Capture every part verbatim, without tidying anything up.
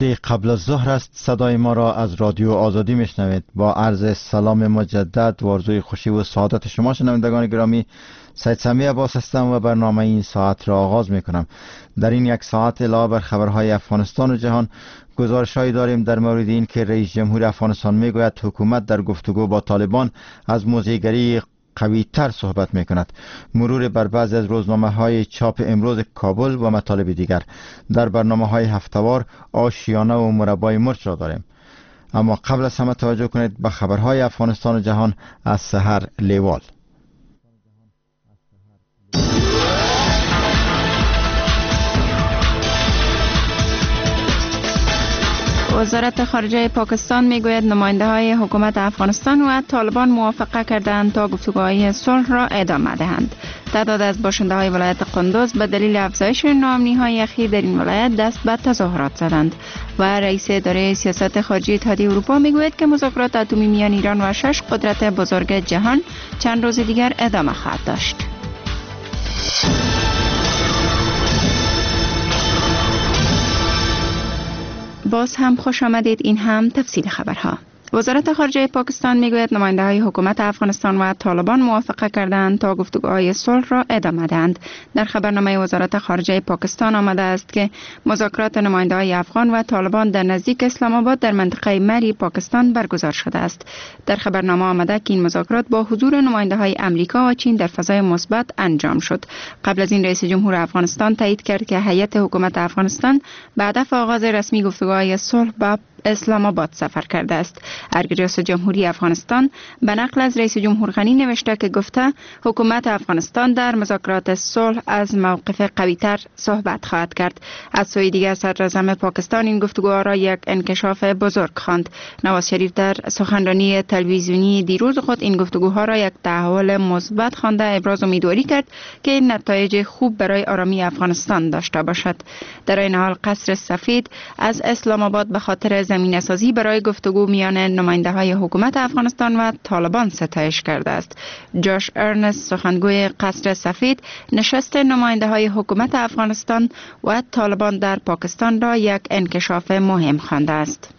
قبل از ظهر است. صدای ما را از رادیو آزادی میشنوید. با عرض سلام مجدد و آرزوی خوشی و سعادت شما شنوندگان گرامی، سید سمیع عباس هستم و برنامه این ساعت را آغاز میکنم. در این یک ساعت علاوه بر خبرهای افغانستان و جهان، گزارش‌هایی داریم در مورد این که رئیس جمهور افغانستان میگوید حکومت در گفتگو با طالبان از موضع‌گیری قوی تر صحبت می کند. مرور بر بعضی از روزنامه های چاپ امروز کابل و مطالب دیگر. در برنامه های هفته‌وار آشیانه و مربای مرچ را داریم. اما قبل از همه توجه کنید به خبرهای افغانستان و جهان از سحر لیوال. وزارت خارجه پاکستان میگوید نماینده های حکومت افغانستان و طالبان موافقه کردند تا گفتگوهای صلح را ادامه دهند. تعداد از باشنده های ولایت قندوز به دلیل افزایش ناامنی های اخیر در این ولایت دست به تظاهرات زدند و رئیس اداره سیاست خارجی اتحادیه اروپا میگوید که مذاکرات اتمی میان ایران و شش قدرت بزرگ جهان چند روز دیگر ادامه خواهد داشت. باز هم خوش آمدید. این هم تفصیل خبرها. وزارت خارجه پاکستان میگوید نماینده های حکومت افغانستان و طالبان موافقه کردند تا گفتگوهای صلح را ادامه دهند. در خبرنامه وزارت خارجه پاکستان آمده است که مذاکرات نماینده های افغان و طالبان در نزدیک اسلام آباد در منطقه مری پاکستان برگزار شده است. در خبرنامه آمده که این مذاکرات با حضور نماینده های امریکا و چین در فضای مثبت انجام شد. قبل از این رئیس جمهور افغانستان تایید کرد که هیئت حکومت افغانستان به هدف آغاز رسمی گفتگوهای صلح با اسلام آباد سفر کرده است. ارگریاس جمهوری افغانستان به نقل از رئیس جمهور غنی نوشته که گفته حکومت افغانستان در مذاکرات صلح از موقف قوی‌تر صحبت خواهد کرد. از سوی دیگر صدر اعظم پاکستان این گفتگوها را یک انکشاف بزرگ خواند. نواز شریف در سخنرانی تلویزیونی دیروز خود این گفتگوها را یک تحول مثبت خوانده ابراز امیدواری کرد که این نتایج خوب برای آرامی افغانستان داشته باشد. در این حال قصر سفید از اسلام آباد به خاطر زمینه سازی برای گفتگو میان نماینده های حکومت افغانستان و طالبان ستایش کرده است. جاش ارنست سخنگوی قصر سفید نشست نماینده های حکومت افغانستان و طالبان در پاکستان را یک انکشاف مهم خوانده است.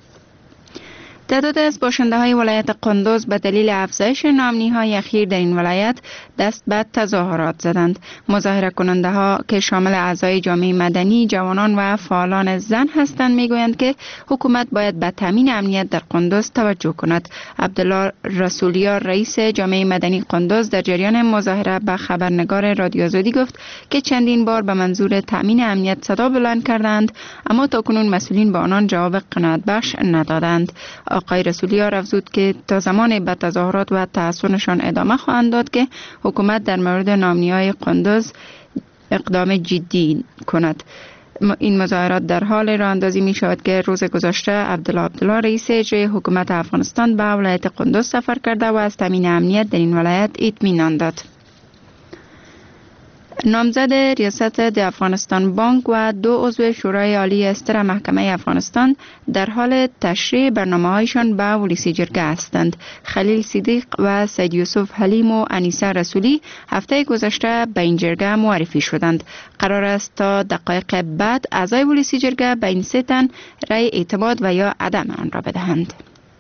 تعداد از باشنده های ولایت قندوز به دلیل افزایش ناامنی های اخیر در این ولایت دست به تظاهرات زدند. مظاهره کننده ها که شامل اعضای جامعه مدنی، جوانان و فعالان زن هستند میگویند که حکومت باید به تامین امنیت در قندوز توجه کند. عبدالله رسولیار رئیس جامعه مدنی قندوز در جریان مظاهره به خبرنگار رادیو آزادی گفت که چندین بار به منظور تامین امنیت صدا بلند کردند اما تاکنون مسئولین به آنان جواب قناعت بخش ندادند. آقای رسولیار افزود که تا زمان به تظاهرات و تحصنشان ادامه خواهند داد که حکومت در مورد ناامنی‌های قندوز اقدام جدی کند. این مظاهرات در حال راه اندازی می شود که روز گذشته عبدالله عبدالله رئیس اجرایی حکومت افغانستان به ولایت قندوز سفر کرده و از تامین امنیت در این ولایت اطمینان داد. نامزد ریاست د افغانستان بانک و دو عضو شورای عالی استر محکمه افغانستان در حال تشریح برنامه‌هایشان به ولسی جرگه هستند. خلیل صدیق و سید یوسف حلیم و انیسه رسولی هفته گذشته به این جرگه معرفی شدند. قرار است تا دقایق بعد اعضای ولسی جرگه به این سه تن رأی اعتماد و یا عدم آن را بدهند.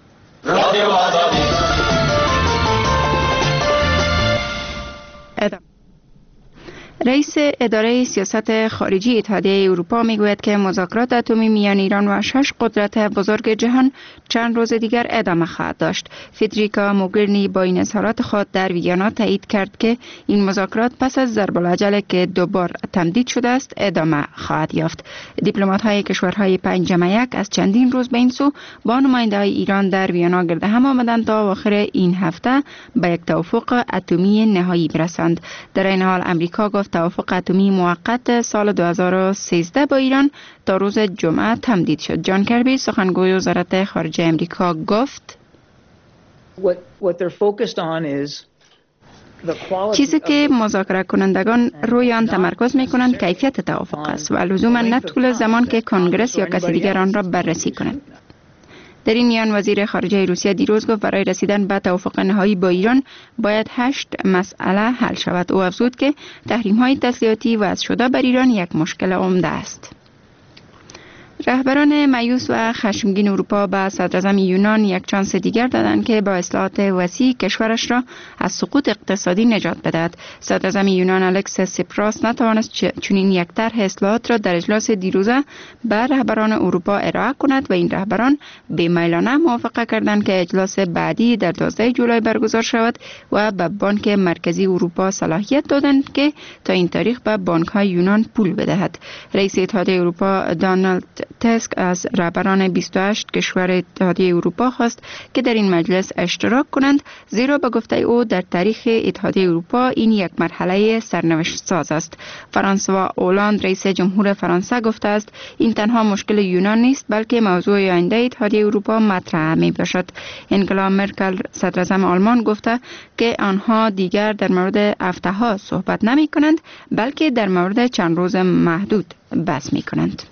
رئیس اداره سیاست خارجی اتحادیه اروپا میگوید که مذاکرات اتمی میان ایران و شش قدرت بزرگ جهان چند روز دیگر ادامه خواهد داشت. فدریکا موگرینی با این اظهارات خود در ویانا تایید کرد که این مذاکرات پس از ضرب العجله که دوبار تمدید شده است ادامه خواهد یافت. دیپلمات‌های کشورهای پنجم یک از چندین روز به این سو با نماینده‌های ایران در ویانا گرد هم آمدند تا آخر این هفته به یک توافق اتمی نهایی برسند. در این حال امریکا گفت توافق اتمی موقت سال دو هزار و سیزده با ایران تا روز جمعه تمدید شد. جان کربی سخنگوی وزارت خارجه امریکا گفت چیزی که مذاکره کنندگان روی آن تمرکز می کنند کیفیت توافق است و لزوما نه طول زمان که کنگرس یا کسی دیگر آن را بررسی کند. در این میان وزیر خارجه روسیه دیروز گفت برای رسیدن به توافق نهایی با ایران باید هشت مسئله حل شود. او افزود که تحریم‌های تسلیحاتی وضع شده بر ایران یک مشکل عمده است. رهبران مایوس و خشمگین اروپا به صدراعظم یونان یک چانس دیگر دادند که با اصلاحات وسیع کشورش را از سقوط اقتصادی نجات بدهد. صدراعظم یونان الکس سیپراس نتوانست چنین یک طرح اصلاحات را در اجلاس دیروزه به رهبران اروپا ارائه کند و این رهبران بی‌میلانه موافقه کردند که اجلاس بعدی در دوازده جولای برگزار شود و به بانک مرکزی اروپا صلاحیت دادند که تا این تاریخ به بانک‌های یونان پول بدهد. رئیس اتحادیه اروپا دانالد تسک از رهبران بیست و هشت کشور اتحادیه اروپا خواست که در این مجلس اشتراک کنند، زیرا به گفته او در تاریخ اتحادیه اروپا این یک مرحله سرنوشت ساز است. فرانسوا اولاند رئیس جمهور فرانسه گفته است این تنها مشکل یونان نیست بلکه موضوع آینده اتحادیه اروپا مطرح می باشد. انگلا مرکل صدراعظم آلمان گفته که آنها دیگر در مورد هفته ها صحبت نمی کنند بلکه در مورد چند روز محدود بحث می کنند.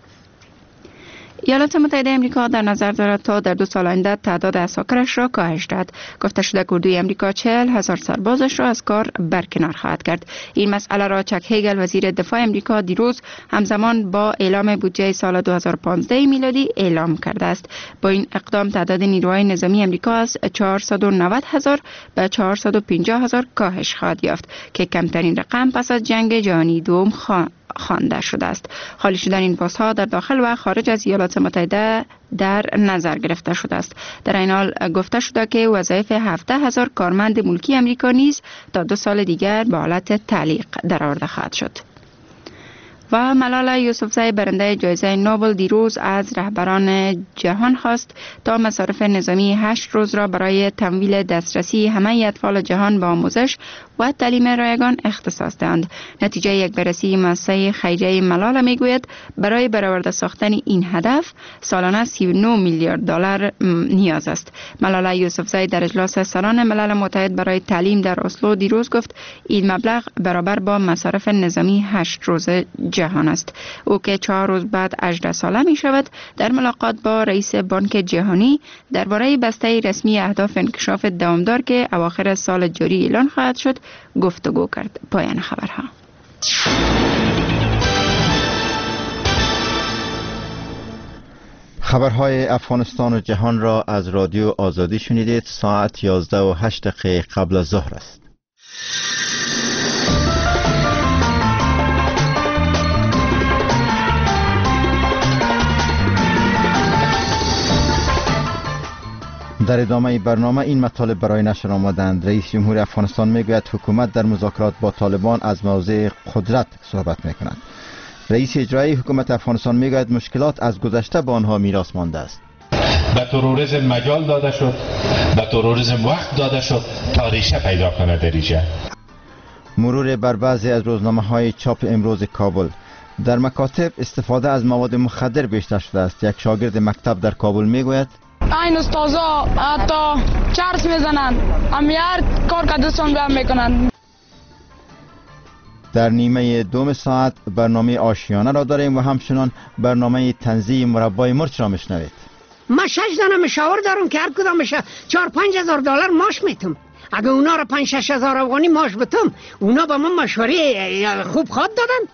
ایالات متحده امریکا در نظر دارد تا در دو سال آینده تعداد اساکرش را کاهش دهد. گفته شده که اردوی امریکا چهل هزار سربازش را از کار برکنار خواهد کرد. این مسئله را چک هیگل وزیر دفاع امریکا دیروز همزمان با اعلام بودجه سال دو هزار و پانزده میلادی اعلام کرده است. با این اقدام تعداد نیروهای نظامی امریکا از چهارصد و نود هزار به چهارصد و پنجاه هزار کاهش خواهد یافت که کمترین رقم پس از جنگ جهانی دوم خواهد خوانده شده است. خالی شدن این پست ها در داخل و خارج از ایالات متحده در نظر گرفته شده است. در این حال گفته شده که وظایف هفده هزار کارمند ملکی امریکا نیز تا دو سال دیگر به حالت تعلیق درآورده خواهد شد. و ملالا یوسفزئی برنده جایزه نوبل دیروز از رهبران جهان خواست تا مصارف نظامی هشت روز را برای تمویل دسترسی همه اطفال جهان به آموزش و تعلیم رایگان اختصاص دهند. نتیجه یک بررسی مؤسسه خیریه ملالا میگوید برای برآورده ساختن این هدف سالانه سی و نه میلیارد دلار نیاز است. ملالا یوسفزئی در اجلاس سران ملل متحد برای تعلیم در اسلو دیروز گفت این مبلغ برابر با مصارف نظامی هشت روز جهان است. او که چهار روز بعد هجده ساله می شود در ملاقات با رئیس بانک جهانی درباره بسته رسمی اهداف انکشاف دوامدار که اواخر سال جاری اعلان خواهد شد گفتگو کرد. پایان خبرها. خبرهای افغانستان و جهان را از رادیو آزادی شنیدید. ساعت یازده و هشت دقیقه قبل از ظهر است. در ادامه برنامه این مطالب برای نشر آمدند. رئیس جمهور افغانستان میگوید حکومت در مذاکرات با طالبان از موضع قدرت صحبت میکند. رئیس اجرایی حکومت افغانستان میگوید مشکلات از گذشته به آنها میراث مانده است. به تروریسم مجال داده شد، به تروریسم وقت داده شد تا ریشه پیدا کنه در ریشه. مرور بر بعضی از روزنامه‌های چاپ امروز کابل. در مکاتب استفاده از مواد مخدر بیشتر شده است. یک شاگرد مکتب در کابل میگوید این استادا حتی چرس میزنن، همیار کار که دوستان بهم میکنن. در نیمه دوم ساعت برنامه آشیانه را داریم و همچنان برنامه تنزیه مربای مرچ را میشنوید. ما شش دانه مشاور دارم که هر کدامش چهار پنج هزار دلار ماش میتم. اگه اونا را پنج شش هزار افغانی ماش بتم اونا به من مشوره خوب خواد دادن.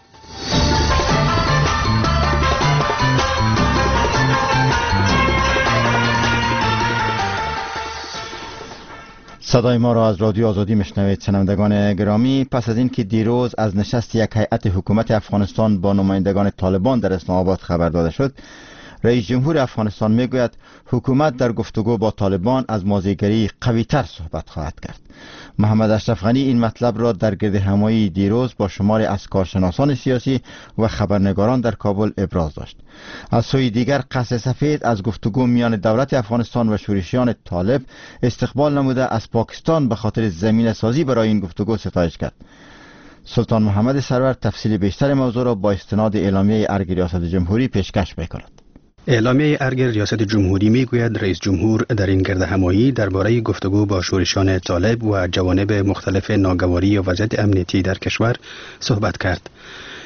صدای ما را از رادیو آزادی میشنوید. شنوندگان گرامی، پس از اینکه دیروز از نشست یک هیئت حکومت افغانستان با نمایندگان طالبان در اسلام آباد خبر داده شد، رئیس جمهور افغانستان میگوید حکومت در گفتگو با طالبان از موضع‌گیری قوی‌تر صحبت خواهد کرد. محمد اشرف غنی این مطلب را در گرد همایی دیروز با شماری از کارشناسان سیاسی و خبرنگاران در کابل ابراز داشت. از سوی دیگر قصر سفید از گفتگو میان دولت افغانستان و شورشیان طالب استقبال نموده از پاکستان به خاطر زمینه سازی برای این گفتگو ستایش کرد. سلطان محمد سرور تفصیل بیشتر موضوع را با استناد اعلامیه ارگ ریاست جمهوری پیشکش می‌کند. اعلامیه ارگ ریاست جمهوری میگوید رئیس جمهور در این گرد همایی درباره گفتگو با شورشیان طالب و جوانب مختلف ناگواری و وضعیت امنیتی در کشور صحبت کرد.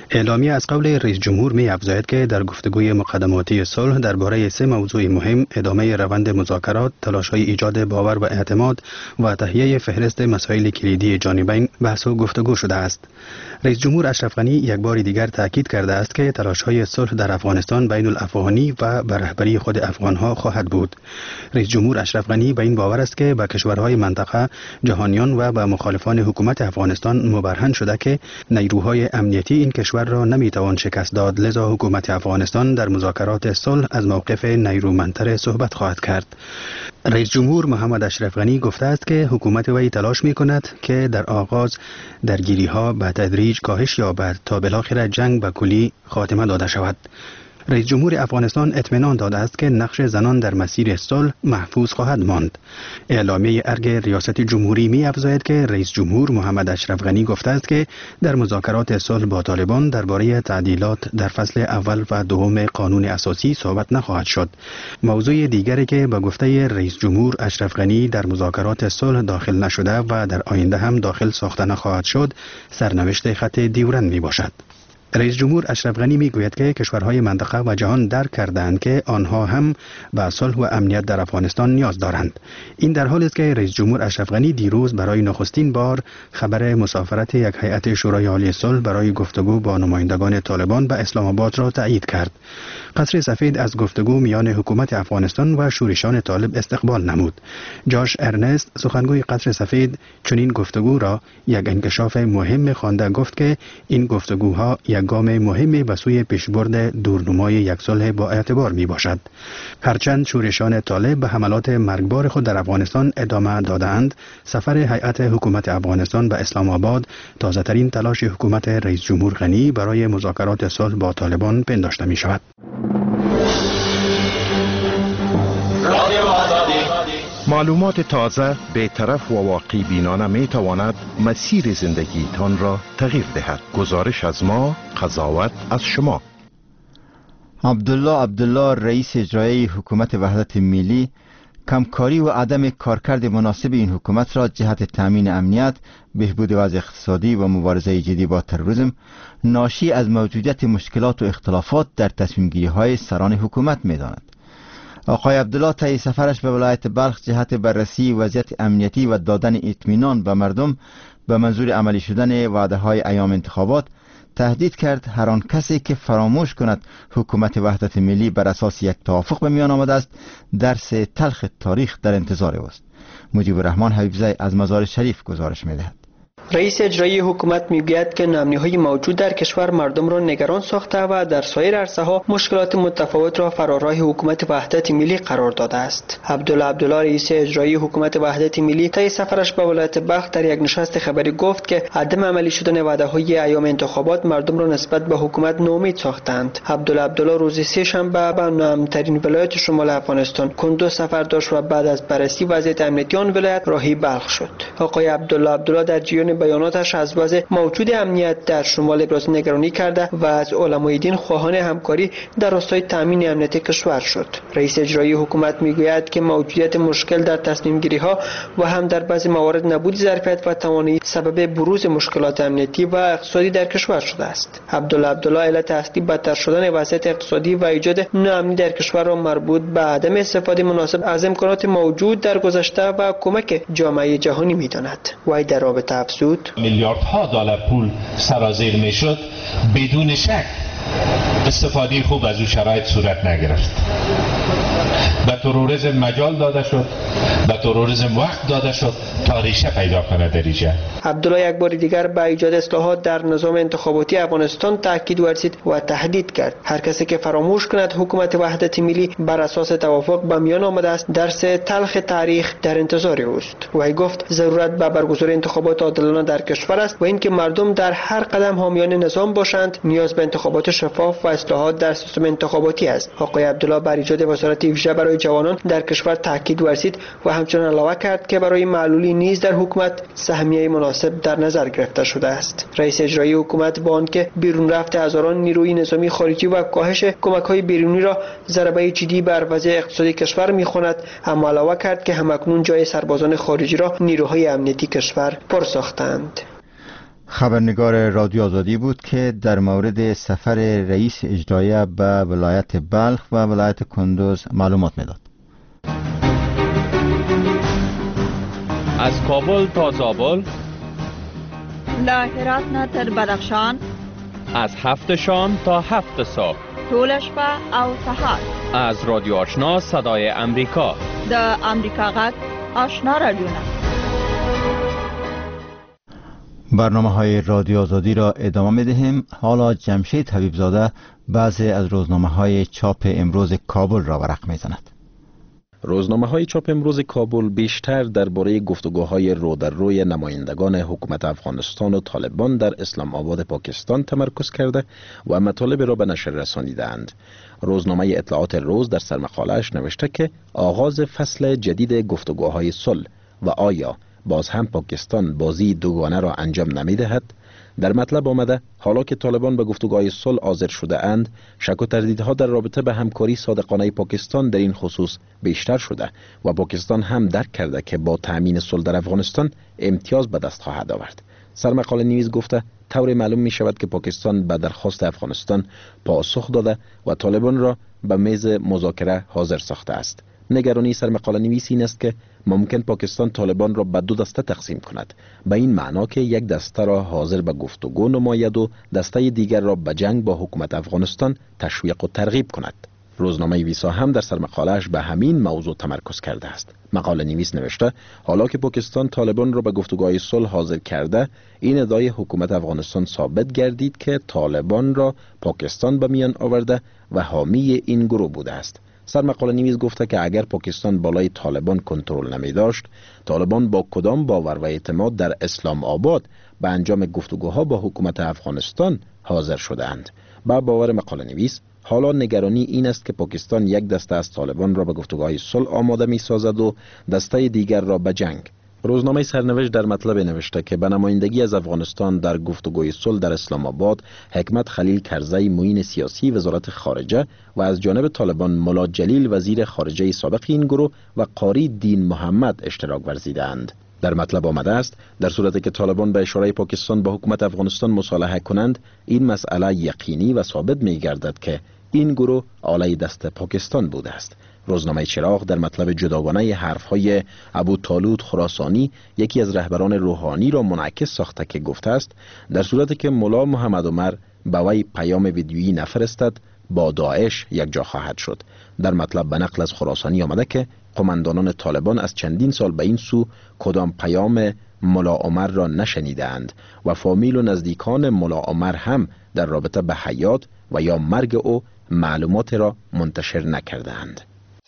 اعلامیه از قول رئیس جمهور می افزاید که در گفتگوی مقدماتی صلح درباره سه موضوع مهم، ادامه روند مذاکرات، تلاش‌های ایجاد باور و اعتماد و تهیه فهرست مسائل کلیدی جانبین بحث و گفتگو شده است. رئیس جمهور اشرف غنی یک بار دیگر تاکید کرده است که تلاش‌های صلح در افغانستان بین الافغانی و به رهبری خود افغان‌ها خواهد بود. رئیس جمهور اشرف غنی به این باور است که به کشورهای منطقه، جهانیان و به مخالفان حکومت افغانستان مبرهن شده که نیروهای امنیتی این کشور را نمیتوان شکست داد، لذا حکومت افغانستان در مذاکرات صلح از موقف نیرومندتر صحبت خواهد کرد. رئیس جمهور محمد اشرف غنی گفته است که حکومت وی تلاش می‌کند که در آغاز درگیری‌ها به تدریج کاهش یابد تا بالاخره جنگ به کلی خاتمه داده شود. رئیس جمهور افغانستان اطمینان داده است که نقش زنان در مسیر صلح محفوظ خواهد ماند. اعلامیه ارگ ریاست جمهوری می افزاید که رئیس جمهور محمد اشرف غنی گفته است که در مذاکرات صلح با طالبان درباره تعدیلات در فصل اول و دوم قانون اساسی صحبت نخواهد شد. موضوع دیگری که به گفته رئیس جمهور اشرف غنی در مذاکرات صلح داخل نشده و در آینده هم داخل ساخته نخواهد شد، سرنوشت خط دیورند می باشد. رئیس جمهور اشرف غنی میگوید که کشورهای منطقه و جهان درک کردند که آنها هم به صلح و امنیت در افغانستان نیاز دارند. این در حالی است که رئیس جمهور اشرف غنی دیروز برای نخستین بار خبر مسافرت یک هیئت شورای عالی صلح برای گفتگو با نمایندگان طالبان به اسلام آباد را تایید کرد. قصر سفید از گفتگو میان حکومت افغانستان و شورشان طالب استقبال نمود. جاش ارنست سخنگوی قصر سفید چنین گفتگو را یک انکشاف مهم خوانده، گفت که این گفتگوها یک گام مهمی به سوی پیشبرد دورنمای یک صلح با اعتبار می باشد. هرچند شورشان طالب به حملات مرگبار خود در افغانستان ادامه دادند، سفر هیئت حکومت افغانستان به اسلام آباد تازه ترین تلاش حکومت رئیس جمهور غنی برای مذاکرات صلح با طالبان پنداشته می شود. معلومات تازه، بی‌طرف و واقعی بینانه می تواند مسیر زندگیتان را تغییر دهد. گزارش از ما، قضاوت از شما. عبدالله عبدالله رئیس اجرایی حکومت وحدت ملی کمکاری و عدم کارکرد مناسب این حکومت را جهت تامین امنیت، بهبود وضع اقتصادی و مبارزه جدی با تروریسم ناشی از موجودیت مشکلات و اختلافات در تصمیم گیری های سران حکومت می داند. آقای عبدالله طی سفرش به ولایت بلخ جهت بررسی وضعیت امنیتی و دادن اطمینان به مردم به منظور عملی شدن وعده های ایام انتخابات تهدید کرد هر آن کسی که فراموش کند حکومت وحدت ملی بر اساس یک توافق به میان آمده است، درس تلخ تاریخ در انتظار اوست. مجیب الرحمن حبیبزی از مزار شریف گزارش می‌دهد. رئیس اجرایی حکومت میگوید که ناامنی‌های موجود در کشور مردم را نگران ساخته و در سایر عرصه‌ها مشکلات متفاوت را فراراه حکومت وحدت ملی قرار داده است. عبدالله عبدالله رئیس اجرایی حکومت وحدت ملی طی سفرش به ولایت بلخ در یک نشست خبری گفت که عدم عملی شدن وعده‌های ایام انتخابات مردم را نسبت به حکومت ناامید ساختند. عبدالله عبدالله روز سه شنبه به نامترین ولایت شمال افغانستان کندوز سفر داشت و بعد از بررسی وضعیت امنیتی آن ولایت راهی بلخ شد. آقای عبدالله عبدالله در جریان بیاناتش از وضع موجود امنیت در شمال ابراز نگرانی کرده و از علمای دین خواهان همکاری در راستای تامین امنیت کشور شد. رئیس اجرایی حکومت میگوید که موجودیت مشکل در تصمیم گیری ها و هم در بعضی موارد نبود ظرفیت و توانایی سبب بروز مشکلات امنیتی و اقتصادی در کشور شده است. عبدالله عبدالله علت اصلی بدتر شدن وضعیت اقتصادی و ایجاد ناامنی در کشور را مربوط به عدم استفاده مناسب از امکانات موجود در گذشته و کمک جامعه جهانی میداند. وی در رابطه افزود: میلیاردها دلار پول سرازیر میشد، بدون شک استفاده خوب از او شرایط صورت نگرفت. به تروریسم مجال داده شد، به تروریسم وقت داده شد تا ریشه پیدا کنه در اینجا. عبدالله یک بار دیگر به ایجاد اصلاحات در نظام انتخاباتی افغانستان تاکید ورزید و تهدید کرد هر کسی که فراموش کند حکومت وحدت ملی بر اساس توافق به میان آمده است، درس تلخ تاریخ در انتظار اوست. و گفت ضرورت به برگزاری انتخابات عادلانه در کشور است و اینکه مردم در هر قدم حامیان نظام باشند نیاز به انتخابات شفاف و اصلاحات در سیستم انتخاباتی است. آقای عبدالله بر ایجاد وزارت ویژه برای جوانان در کشور تاکید ورزید و همچنین علاوه کرد که برای معلولی نیز در حکومت سهمیه مناسب در نظر گرفته شده است. رئیس اجرایی حکومت با آنکه بیرون رفت هزاران نیروی نظامی خارجی و کاهش کمک‌های بیرونی را ضربه جدی بر وضع اقتصادی کشور می‌خواند، اما علاوه کرد که همکنون جای سربازان خارجی را نیروهای امنیتی کشور پر ساختند. خبرنگار رادیو آزادی بود که در مورد سفر رئیس اجرایی به ولایت بلخ و ولایت کندوز معلومات میداد. از کابل تا زابل، له هرات نه تر بدخشان، از هفت شام تا هفت صبح، طول شپه او سهار، از رادیو آشنا صدای امریکا، د امریکا غږ آشنا رادیو. برنامه های رادیو آزادی را ادامه می دهیم. حالا جمشید حبیبزاده بعضی از روزنامه های چاپ امروز کابل را ورق می زند. روزنامه های چاپ امروز کابل بیشتر درباره گفتگوهای رو در روی نمایندگان حکومت افغانستان و طالبان در اسلام آباد پاکستان تمرکز کرده و مطالب را به نشر رسانیدند. روزنامه اطلاعات روز در سرمقاله‌اش نوشته که آغاز فصل جدید گفتگوهای صلح و آیا باز هم پاکستان بازی دوگانه را انجام نمی دهد. در مطلب آمده حالا که طالبان به گفتگوهای صلح حاضر شده اند، شک و تردیدها در رابطه به همکاری صادقانه پاکستان در این خصوص بیشتر شده و پاکستان هم درک کرده که با تأمین صلح در افغانستان امتیاز به دست خواهد آورد. سرمقاله نویس گفته طور معلوم می شود که پاکستان به درخواست افغانستان پاسخ داده و طالبان را به میز مذاکره حاضر ساخته است. نگرانی سرمقاله نویس این است که ممکن پاکستان طالبان را به دو دسته تقسیم کند، به این معنا که یک دسته را حاضر به گفتگو نماید و دسته دیگر را به جنگ با حکومت افغانستان تشویق و ترغیب کند. روزنامه ویسا هم در سرمقاله‌اش به همین موضوع تمرکز کرده است. مقاله نویس نوشته حالا که پاکستان طالبان را به گفتگوهای صلح حاضر کرده، این ادعای حکومت افغانستان ثابت گردید که طالبان را پاکستان به میان آورده و حامی این گروه بوده است. سرمقاله نویس گفته که اگر پاکستان بالای طالبان کنترل نمی داشت، طالبان با کدام باور و اعتماد در اسلام آباد به انجام گفتگوها با حکومت افغانستان حاضر شدند. با باور مقاله نویس حالا نگرانی این است که پاکستان یک دسته از طالبان را به گفتگوهای صلح آماده می سازد و دسته دیگر را به جنگ. روزنامه سرنوشت در مطلب نوشته که به نمایندگی از افغانستان در گفتگوی صلح در اسلام آباد حکمت خلیل کرزی معین سیاسی وزارت خارجه و از جانب طالبان ملا جلیل وزیر خارجه سابق این گروه و قاری دین محمد اشتراک ورزیدند. در مطلب آمده است در صورتی که طالبان به اشاره پاکستان با حکومت افغانستان مصالحه کنند، این مسئله یقینی و ثابت می گردد که این گروه آله دست پاکستان بوده است. روزنامه چراغ در مطلب جداگانه حرفهای ابو طالوت خراسانی یکی از رهبران روحانی را منعکس ساخته که گفته است در صورتی که ملا محمد عمر به وی پیام ویدیویی نفرستد با داعش یک جا خواهد شد. در مطلب به نقل از خراسانی آمده که قماندانان طالبان از چندین سال به این سو کدام پیام ملا عمر را نشنیدند و فامیل و نزدیکان ملا عمر هم در رابطه به حیات و یا مرگ او معلومات را منتشر نکردند.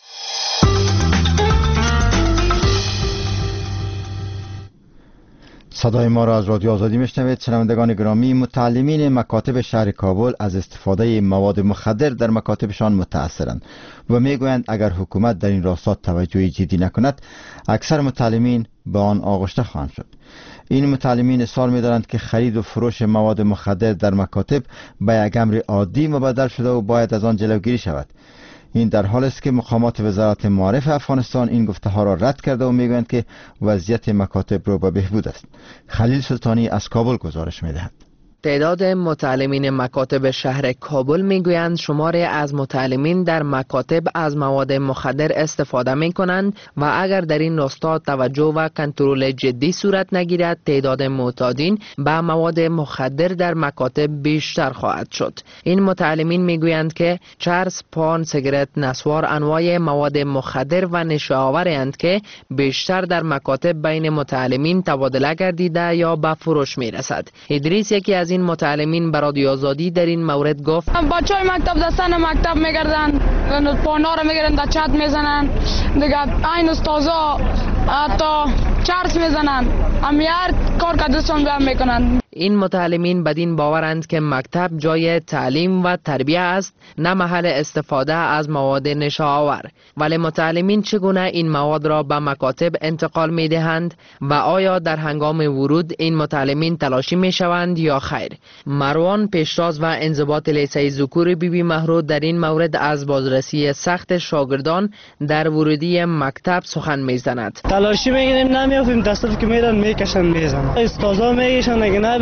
صدای ما را از رادیو آزادی میشنوید. شنوندگان گرامی، متعلمین مکاتب شهر کابل از استفاده مواد مخدر در مکاتبشان متأثرند و میگویند اگر حکومت در این راستا توجهی جدی نکند، اکثر متعلمین به آن آغشته خواهند شد. این متعلمین اصرار می‌دارند که خرید و فروش مواد مخدر در مکاتب به یک امر عادی مبدل شده و باید از آن جلوگیری شود. این در حالی است که مقامات وزارت معارف افغانستان این گفته ها را رد کرده و میگویند که وضعیت مکاتب رو به بهبود است. خلیل سلطانی از کابل گزارش می‌دهد. تعداد متعلمین مکاتب شهر کابل میگویند شماری از متعلمین در مکاتب از مواد مخدر استفاده می کنند و اگر در این راستا توجه و کنترل جدی صورت نگیرد، تعداد معتادین به مواد مخدر در مکاتب بیشتر خواهد شد. این متعلمین میگویند که چرس، پان، سیگارت، نسوار انواع مواد مخدر و نشه آورند که بیشتر در مکاتب بین متعلمین تبادله گردیده یا به فروش می رسد. ادریس یکی از این متعلمین به رادیو آزادی در این مورد گفت بچهای مکتب دستان مکتب میگردن، پانا رو میگیرن در چت میزنن، دیگه این استازا حتی چرس میزنن، امیار کار کدستان به هم میکنن. این متعلمین بدین باورند که مکتب جای تعلیم و تربیه است، نه محل استفاده از مواد نشه آور. ولی متعلمین چگونه این مواد را به مکاتب انتقال می دهند و آیا در هنگام ورود این متعلمین تلاشی می شوند یا خیر؟ مروان پیشتاز و انضباط لیسه ذکور بی بی مهرود در این مورد از بازرسی سخت شاگردان در ورودی مکتب سخن می زند. تلاشی میگیریم نمیافیم، دستات که میرن میکشن میزنن، استازا میگیشن اگه نه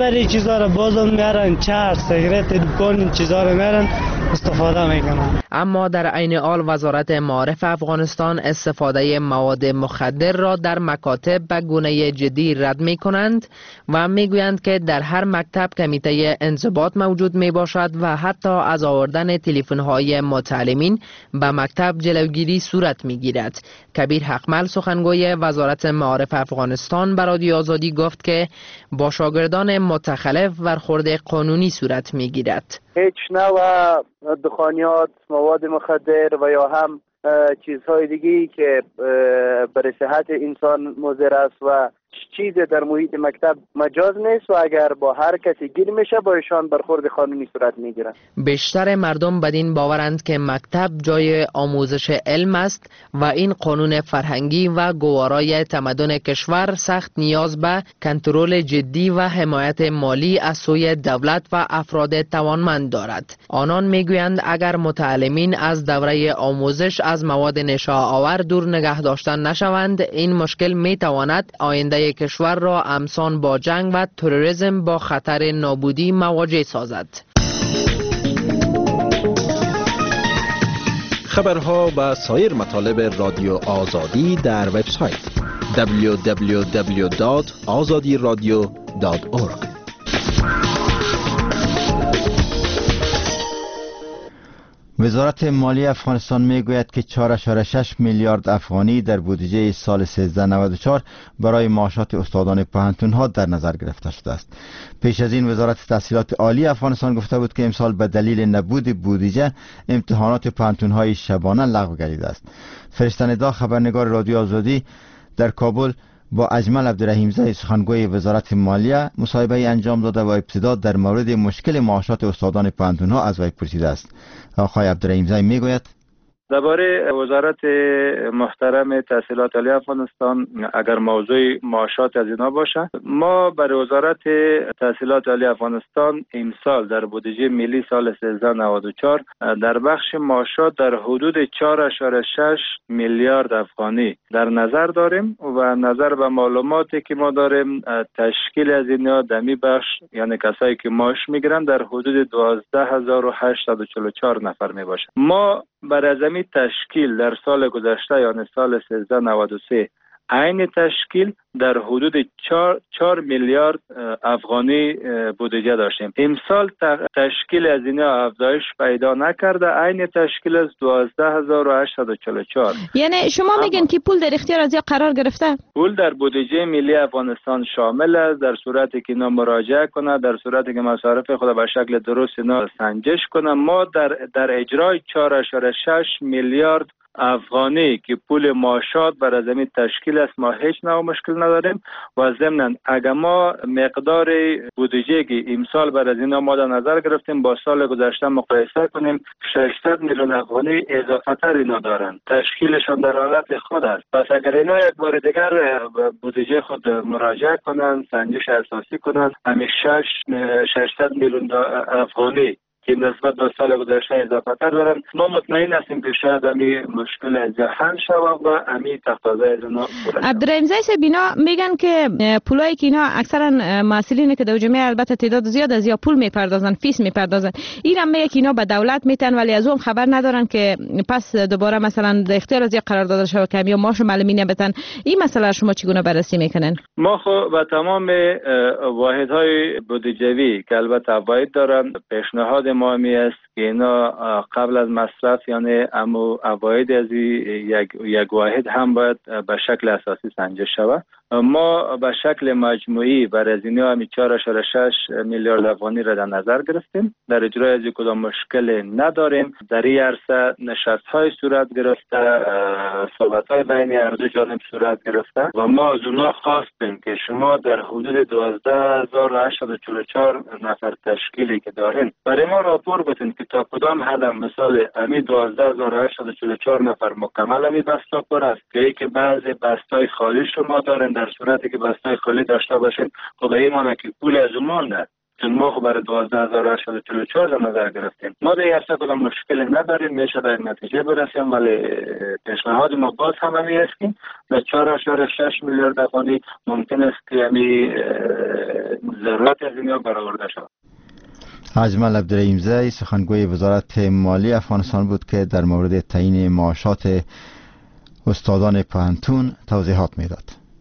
سر چیزا رو بازم میارن، چرس، سیگرت، دکان این چیزا رو میارن استفاده میکنن. اما در عین حال وزارت معارف افغانستان استفاده مواد مخدر را در مکاتب به گونه جدی رد می کنند و می گویند که در هر مکتب کمیته انضباط موجود می باشد و حتی از آوردن تلفن های متعلمین به مکتب جلوگیری صورت می گیرد. کبیر حقمل سخنگوی وزارت معارف افغانستان به رادیو آزادی گفت که با شاگردان متخلف برخورد قانونی صورت می گیرد. هیچ نوع دخانیات، مواد مخدر و یا هم چیزهای دیگی که برای صحت انسان مضر است و چیز در محیط مکتب مجاز نیست و اگر با هر کسی گیر میشه با ایشان برخورد قانونی صورت میگیرد. بیشتر مردم بدین باورند که مکتب جای آموزش علم است و این قانون فرهنگی و گوارای تمدن کشور سخت نیاز به کنترل جدی و حمایت مالی از سوی دولت و افراد توانمند دارد. آنان میگویند اگر متعلمین از دوره آموزش از مواد نشاآور دور نگه داشتن نشوند، این مشکل میتواند آینده کشور را همسان با جنگ و تروریسم با خطر نابودی مواجه سازد. خبرها و سایر مطالب رادیو آزادی در وبسایت دبلیو دبلیو دبلیو دات آزادی رادیو دات اورگ. وزارت مالی افغانستان میگوید که چهار ممیز شش میلیارد افغانی در بودجه سال سیزده نود و چهار برای معاشات استادان پوهنتون‌ها در نظر گرفته شده است. پیش از این وزارت تحصیلات عالی افغانستان گفته بود که امسال به دلیل نبود بودجه امتحانات پوهنتون‌های شبانه لغو گردیده است. فرشته ندا خبرنگار رادیو آزادی در کابل با اجمل عبدالرحیمزاده سخنگوی وزارت مالیه مصاحبه انجام داده و ابتدا در مورد مشکل معاشات استادان پوهنتون‌ها از وی پرسیده است. آقای عبدالرحیمزاده میگوید درباره وزارت محترم تحصیلات عالی افغانستان اگر موضوع معاشات از اینا باشه، ما برای وزارت تحصیلات عالی افغانستان امسال در بودجه ملی سال سیزده نود و چهار در بخش معاشات در حدود چهار ممیز شش میلیارد افغانی در نظر داریم و نظر به معلوماتی که ما داریم تشکیل از اینا دمی بخش یعنی کسایی که معاش میگیرن در حدود دوازده هزار و هشتصد و چهل و چهار نفر می باشه. ما برای زمین تشکیل در سال گذشته یعنی سال سیزده نود و سه عین تشکیل در حدود چهار میلیارد افغانی بودجه داشتیم. امسال تشکیل از اینا افزایش پیدا نکرده، عین تشکیل از دوازده هزار و هشتصد و چهل و چهار. یعنی شما میگن که پول در اختیار از یا قرار گرفته؟ پول در بودجه ملی افغانستان شامل است در صورتی که اینا مراجعه کنه، در صورتی که مصارف خود به شکل درست اینا سنجش کنه. ما در در اجرای چهار ممیز شش میلیارد افغانی که پول معاشات برای زمین تشکیل است ما هیچ نوع مشکل نداریم و ضمناً اگر ما مقدار بودجه که امسال برای اینا ما در نظر گرفتیم با سال گذشته مقایسه کنیم ششصد میلیون افغانی اضافه تر اینا دارن، تشکیلشان در حالت خود است. پس اگر اینا یک بار دیگر بودجه خود مراجعه کنن، سنجش اساسی کنن، همین ششصد میلیون افغانی که نسبت به سال گذشته اضافه تر دارن، ما مطمئن هستیم که شاید امی مشکل از حل شود و امی تقاضای از اونا پوره شود. عبدالرحیمزاده بینا میگن که پولایی که اینا اکثرا مسئولین که در جامعه البته تعداد زیاد از یا پول میپردازن، فیس میپردازن، این هم میگه که اینا به دولت میتن ولی از اون خبر ندارن که پس دوباره مثلا در اختیار از یا قرار داده شود که یا ماش معلمین بتن. این مسئله شما چگونه بررسی میکنن؟ ما خو با تمام واحدهای بودجوی که البته واحد دارن پیشنهاد ما می است که اینا قبل از مصرف یعنی امو عواید از یک یک واحد هم باید به شکل اساسی سنجش شود. ما به شکل مجموعی برای از اینا همی چهار ممیز شش میلیارد افغانی را در نظر گرفتیم. در اجرای از کدام مشکل نداریم. در این عرصه نشست های صورت گرفته، صحبت های بین هر دو جانب صورت گرفته و ما از اونا خواستیم که شما در حدود دوازده هزار و هشتصد و چهل و چهار نفر تشکیلی که دارین برای ما راپور بتین که تا کدام حد مثال امی دوازده هزار و هشتصد و چهل و چهار نفر مکمل امی بستا پر است که ای که بعضی بستای خالی شما دارن. در صورتی که بستای خالی داشته باشین خب این معنی که پول از اون مانده چون ما خب برای دوازده هزار و هشتصد و چهل و چهار در نظر گرفتیم. ما در هر کدام مشکل نداریم، میشه در نتیجه برسیم، ولی پیشنهاد ما باز هم همی است که در چهار اشاره شش میلیارد افغانی ممکن است که همی ضرورت از اینها برآورده شود. اجمل عبدالرحیمزی سخنگوی وزارت مالی افغانستان بود که در مورد تعیین معاشات استادان پوهنتون توضیحات میداد.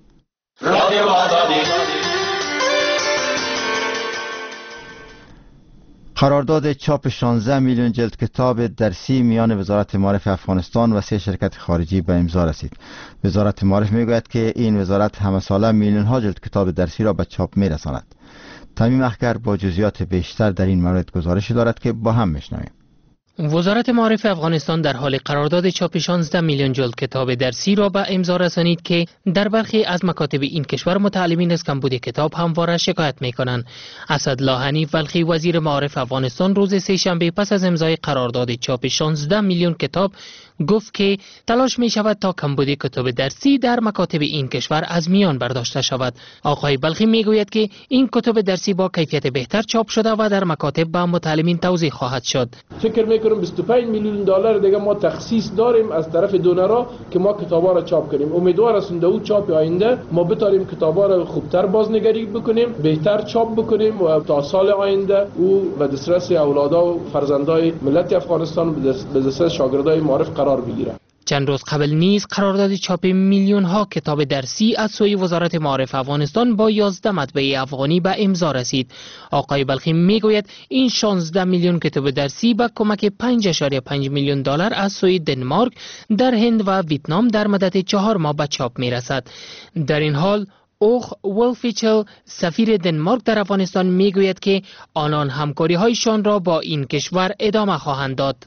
قرارداد چاپ شانزده میلیون جلد کتاب درسی میان وزارت معارف افغانستان و سه شرکت خارجی به امضا رسید. وزارت معارف میگوید که این وزارت همه ساله میلیون ها جلد کتاب درسی را به چاپ میرساند. تمیم اخگر با جزئیات بیشتر در این مورد گزارشی دارد که با هم میشنویم. وزارت معارف افغانستان در حال قرارداد چاپ شانزده میلیون جلد کتاب درسی را به امضا رسانید که در برخی از مکاتب این کشور متعلمین از کمبود کتاب همواره شکایت میکنند. اسدالله حنیف ولخی وزیر معارف افغانستان روز سه شنبه پس از امضای قرارداد چاپ شانزده میلیون کتاب گفت که تلاش می شود تا کمبود کتاب درسی در مکاتب این کشور از میان برداشته شود. آقای بلخی می گوید که این کتاب درسی با کیفیت بهتر چاپ شده و در مکاتب به متعلمین توزیع خواهد شد. فکر می کنم بیست و پنج میلیون دلار دیگه ما تخصیص داریم از طرف دونرها که ما کتابا را چاپ کنیم. امیدوار هستیم در چاپ آینده ما بتاریم کتابا را خوبتر بازنگری بکنیم، بهتر چاپ بکنیم و تا سال آینده او به دسترس اولادا و فرزندای ملت افغانستان به دسترس شاگردای معارف قرار بگیره. چند روز قبل نیز قرارداد چاپ میلیون ها کتاب درسی از سوی وزارت معارف افغانستان با یازده مطبعه افغانی به امضا رسید. آقای بلخی میگوید این شانزده میلیون کتاب درسی با کمک پنج اشاره پنج میلیون دلار از سوی دنمارک در هند و ویتنام در مدت چهار ماه به چاپ میرسد. در این حال اوخ ولفیچل سفیر دنمارک در افغانستان میگوید که آنان همکاری هایشان را با این کشور ادامه خواهند داد.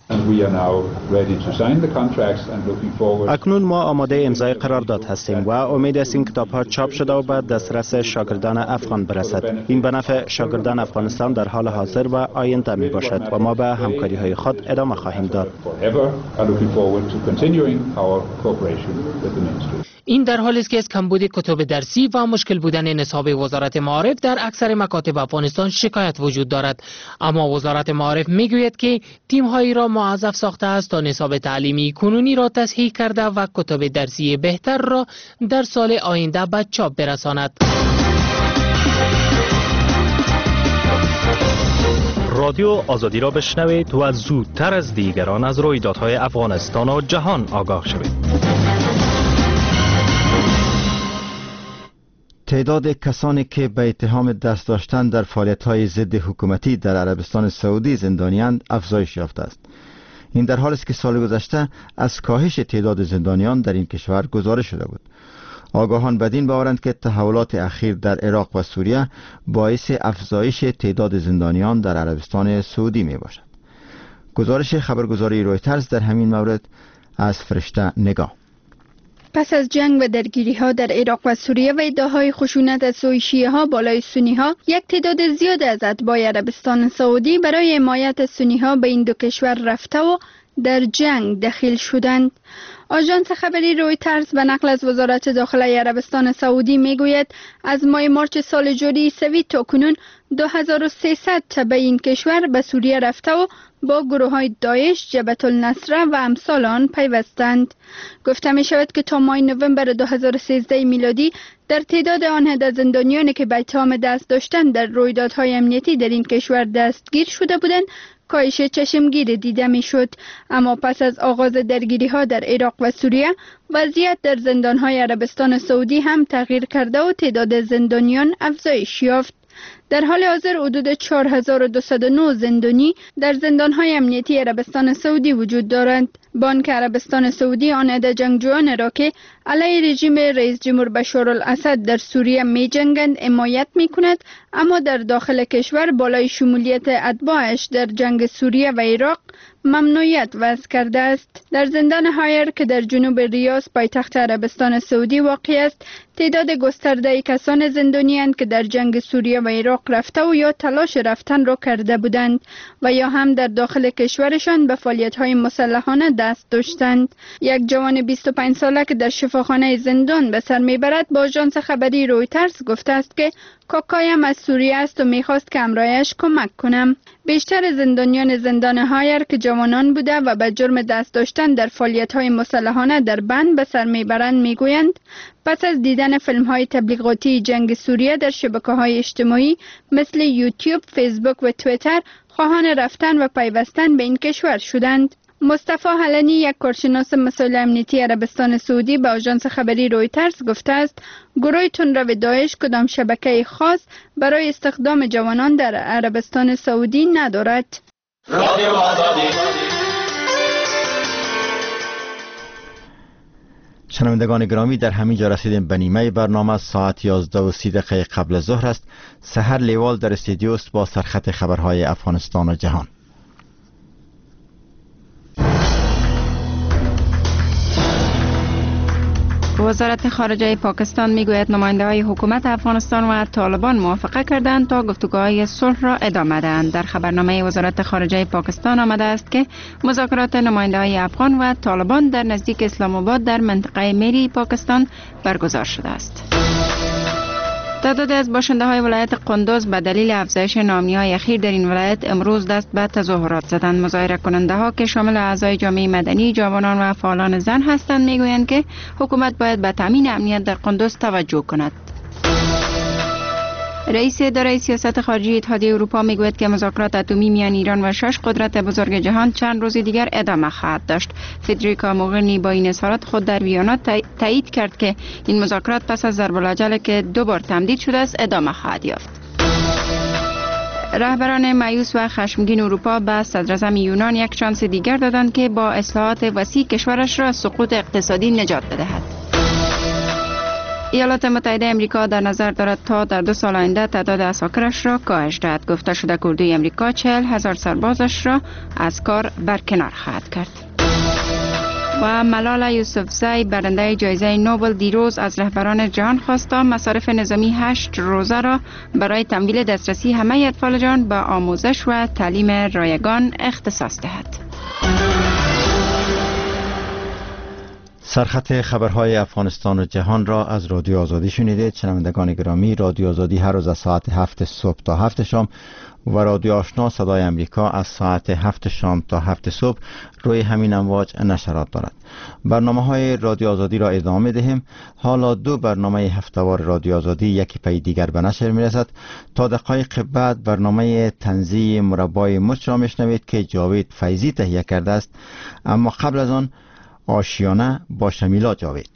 اکنون ما آماده امضای قرارداد هستیم و امید است این کتاب ها چاپ شده و به دسترس شاگردان افغان برسد. این به نفع شاگردان افغانستان در حال حاضر و آینده می باشد و ما به همکاری های خود ادامه خواهیم داد. این در حالی است که از کمبود کتب درسی و مشکل بودن نصاب وزارت معارف در اکثر مکاتب افغانستان شکایت وجود دارد، اما وزارت معارف میگوید که تیم‌هایی را موظف ساخته است تا نصاب تعلیمی کنونی را تصحیح کرده و کتب درسی بهتر را در سال آینده به چاپ برساند. رادیو آزادی را بشنوید و زودتر از دیگران از رویدادهای افغانستان و جهان آگاه شوید. تعداد کسانی که به اتهام دست داشتن در فعالیت‌های ضد حکومتی در عربستان سعودی زندانیاند افزایش یافته است. این در حالی است که سال گذشته از کاهش تعداد زندانیان در این کشور گزارش شده بود. آگاهان بدین باورند که تحولات اخیر در عراق و سوریه باعث افزایش تعداد زندانیان در عربستان سعودی می باشد. گزارش خبرگزاری رویترز در همین مورد از فرشته نگاه. پس از جنگ و درگیری ها در عراق و سوریه و ادعاهای خشونت از سوی شیعه ها بالای سنی ها، یک تعداد زیاد از اتباع عربستان سعودی برای حمایت سنی ها به این دو کشور رفته و در جنگ دخیل شدند. آژانس خبری رویترز به نقل از وزارت داخله عربستان سعودی میگوید از ماه مارچ سال جاری سوی تا کنون دو هزار و سیصد تبع این کشور به سوریه رفته و با گروه های داعش، جبهة النصره و امثال آن پیوستند. گفته می شود که تا ماه نوامبر دو هزار و سیزده میلادی در تعداد آن عدد زندانیانی که به اتهام دست داشتن در رویدادهای امنیتی در این کشور دستگیر شده بودند کاهش چشمگیر دیده می شد. اما پس از آغاز درگیری ها در عراق و سوریه وضعیت در زندان های عربستان سعودی هم تغییر کرده و تعداد زندانیان افزایش یافت. در حال حاضر حدود چهار هزار و دویست و نه زندانی در زندان‌های امنیتی عربستان سعودی وجود دارند. بانک عربستان سعودی آن عده جنگجویان را که علیه رژیم رئیس جمهور بشار الاسد در سوریه می جنگند حمایت می کند، اما در داخل کشور بالای شمولیت اتباعش در جنگ سوریه و عراق ممنوعیت وضع کرده است. در زندان هایر که در جنوب ریاض پایتخت عربستان سعودی واقع است، تعداد گسترده کسان زندانی‌اند که در جنگ سوریه و عراق رفته و یا تلاش رفتن را کرده بودند و یا هم در داخل کشورشان به فعالیت‌های مسلحانه دست داشتند. یک جوان بیست و پنج ساله که در شفاخانه زندان به سر میبرد با آژانس خبری رویترز گفته است که کاکایم از سوریه است و میخواست که همراهش کمک کنم. بیشتر زندانیان زندان هایر که جوانان بوده و به جرم دست داشتن در فعالیت های مسلحانه در بند به سر میبرند میگویند پس از دیدن فیلم های تبلیغاتی جنگ سوریه در شبکه های اجتماعی مثل یوتیوب، فیسبوک و توییتر خواهان رفتن و پیوستن به این کشور شدند. مصطفی حلنی، یک کارشناس مسائل امنیتی عربستان سعودی، به آژانس خبری رویترز گفته است گروه تندرو داعش کدام شبکه خاص برای استخدام جوانان در عربستان سعودی ندارد. شنوندگان گرامی، در همین جا رسیدیم به نیمه برنامه. ساعت یازده و سی دقیقه قبل از ظهر است. سحر لیوال در استودیو است با سرخط خبرهای افغانستان و جهان. وزارت خارجه پاکستان میگوید نماینده‌های حکومت افغانستان و طالبان موافقه کردند تا گفتگوهای صلح را ادامه دهند. در خبرنامه وزارت خارجه پاکستان آمده است که مذاکرات نماینده‌های افغان و طالبان در نزدیک اسلام آباد در منطقه میری پاکستان برگزار شده است. تعدادی از باشنده های ولایت قندوز به دلیل افزایش ناامنی های اخیر در این ولایت امروز دست به تظاهرات زدند. مظاهره کننده ها که شامل اعضای جامعه مدنی، جوانان و فعالان زن هستند میگویند که حکومت باید به تامین امنیت در قندوز توجه کند. رئیس اداره سیاست خارجی اتحادیه اروپا میگوید که مذاکرات اتمی میان ایران و شش قدرت بزرگ جهان چند روز دیگر ادامه خواهد داشت. فدریکا موغرینی با این اظهارات خود در ویانا تایید کرد که این مذاکرات پس از ضرب العجل که دو بار تمدید شده است ادامه خواهد یافت. رهبران مایوس و خشمگین اروپا به صدراعظم یونان یک شانس دیگر دادند که با اصلاحات وسیع کشورش را از سقوط اقتصادی نجات بدهد. ایالات متحده امریکا در نظر دارد تا در دو سال آینده تعداد عساکرش را کاهش دهد. گفته شده اردوی امریکا چهل هزار سربازش را از کار برکنار خواهد کرد. و ملالا یوسفزئی برنده جایزه نوبل دیروز از رهبران جهان خواست تا مصارف نظامی هشت روزه را برای تمویل دسترسی همه اطفال جهان به آموزش و تعلیم رایگان اختصاص دهد. سرخط خبرهای افغانستان و جهان را از رادیو آزادی شنیدید. شنوندگان گرامی، رادیو آزادی هر روز از ساعت هفت صبح تا هفت شام و رادیو آشنا صدای امریکا از ساعت هفت شام تا هفت صبح روی همین امواج نشرات دارد. برنامه های رادیو آزادی را ادامه دهیم. حالا دو برنامه هفته‌وار رادیو آزادی یکی پی دیگر به نشر می رسد. تا دقایق بعد برنامه طنزی مربای مچ را میشنوید که جاوید فیضی تهیه کرده است. اما قبل از آن آشیانه با شمیلا جاوید.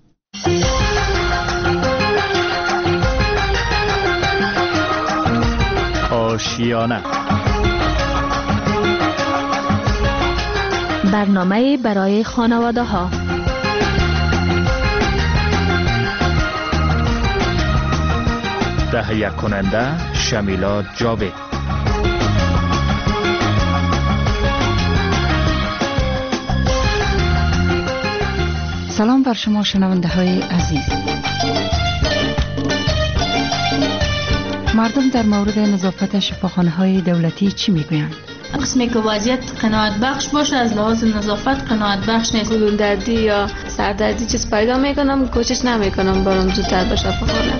آشیانه برنامه برای خانواده ها. تهیه کننده شمیلا جاوید. سلام بر شما شنونده های عزیز. مردم در مورد نظافت شفاخانه های دولتی چی میگویند؟ قسمی که وضعیت قناعت بخش باشه، از لحاظ نظافت قناعت بخش نیست. گلون دردی یا سردردی چیز پیدا میکنم، کوشش نمیکنم برام زودتر به شفاخانه.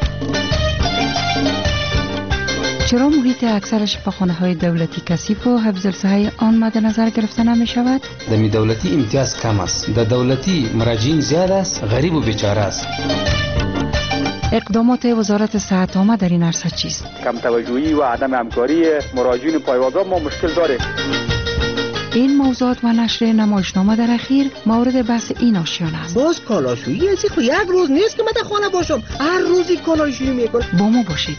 چرا محیط اکثر شفاخانه های دولتی کثیف و حفظ الصحه آن مد نظر گرفته نمی شود؟ در دولتی امتیاز کم است، در دولتی مراجعین زیاد است، غریب و بیچاره است. اقدامات وزارت صحت عامه در این عرصه چیست؟ کم توجهی و عدم همکاری مراجعین پایه‌وادار ما مشکل داریم. این موضوعات و نشر نمایشنامه در اخیر مورد بحث این آشیانه است. باز کالاشویی از خو یک روز نیست که من در خانه باشم، هر روزی کالاشویی میکنم. با ما باشید.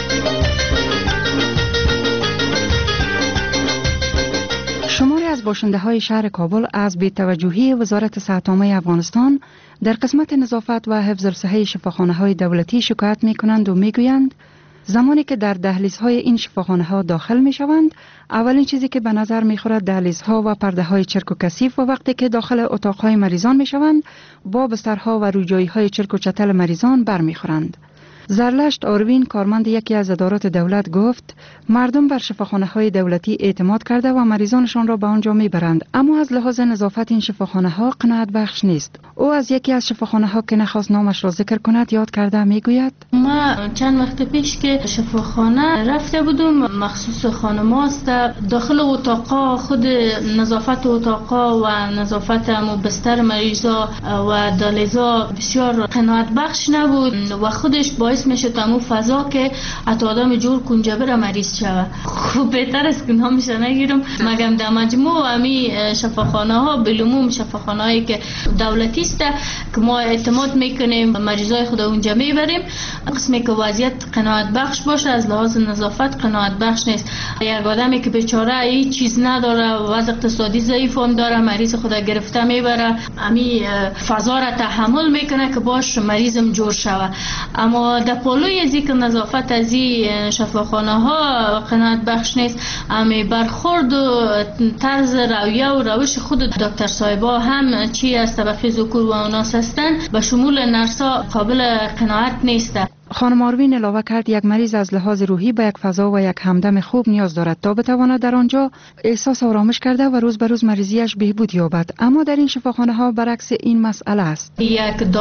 شماری از باشنده های شهر کابل از بی‌توجهی وزارت صحت عامه افغانستان در قسمت نظافت و حفظ الصحه شفاخانه های دولتی شکایت می کنند و می گویند زمانی که در دهلیزهای این شفاخانه ها داخل می شوند، اولین چیزی که به نظر می خورد دهلیزها و پرده های چرک و کثیف و وقتی که داخل اتاق های مریضان می شوند با بسترها و روجایی های چرک و چتل مریضان بر می خورند. زرلشت آروین، کارمند یکی از ادارات دولت، گفت مردم بر شفاخانه های دولتی اعتماد کرده و مریضانشان را به آنجا میبرند، اما از لحاظ نظافت این شفاخانه ها قناعت بخش نیست. او از یکی از شفاخانه ها که نخواست نامش را ذکر کند یاد کرده میگوید ما چند وقت پیش که شفاخانه رفته بودم، مخصوص خانم‌هاست، داخل اتاقا خود نظافت اتاقا و نظافت مو بستر مریضا و دالیزا بسیار قناعت بخش نبود و خودش باعث میشه تمام فضا که حتی آدم جور کنجه بره مریض شوه. خوب بهتر است که نامش نگیرم، مگم در مجموع امی شفاخانه ها بالعموم شفاخانه هایی که دولتی است که ما اعتماد میکنیم مریضای خود اونجا میبریم، قسمی که وضعیت قناعت بخش باشه از لحاظ نظافت قناعت بخش نیست. یک آدمی که بیچاره هیچ چیز نداره، وضع اقتصادی ضعیف هم داره، مریض خود گرفته میبره، امی فضا را تحمل میکنه که باش مریضم جور شوه. اما در پالوی از که نظافت از این شفاخانه ها قناعت بخش نیست، امی برخورد و طرز رویه و روش خود دکتر صاحبا هم چی از طبقه ذکور و اناث هستند به شمول نرسا قابل قناعت نیست. خانم آروین علاوه کرد یک مریض از لحاظ روحی به یک فضا و یک همدم خوب نیاز دارد تا بتواند در آنجا احساس آرامش کرده و روز به روز مریضیش بهبود یابد. اما در این شفاخانه ها برعکس این مسئله است. یک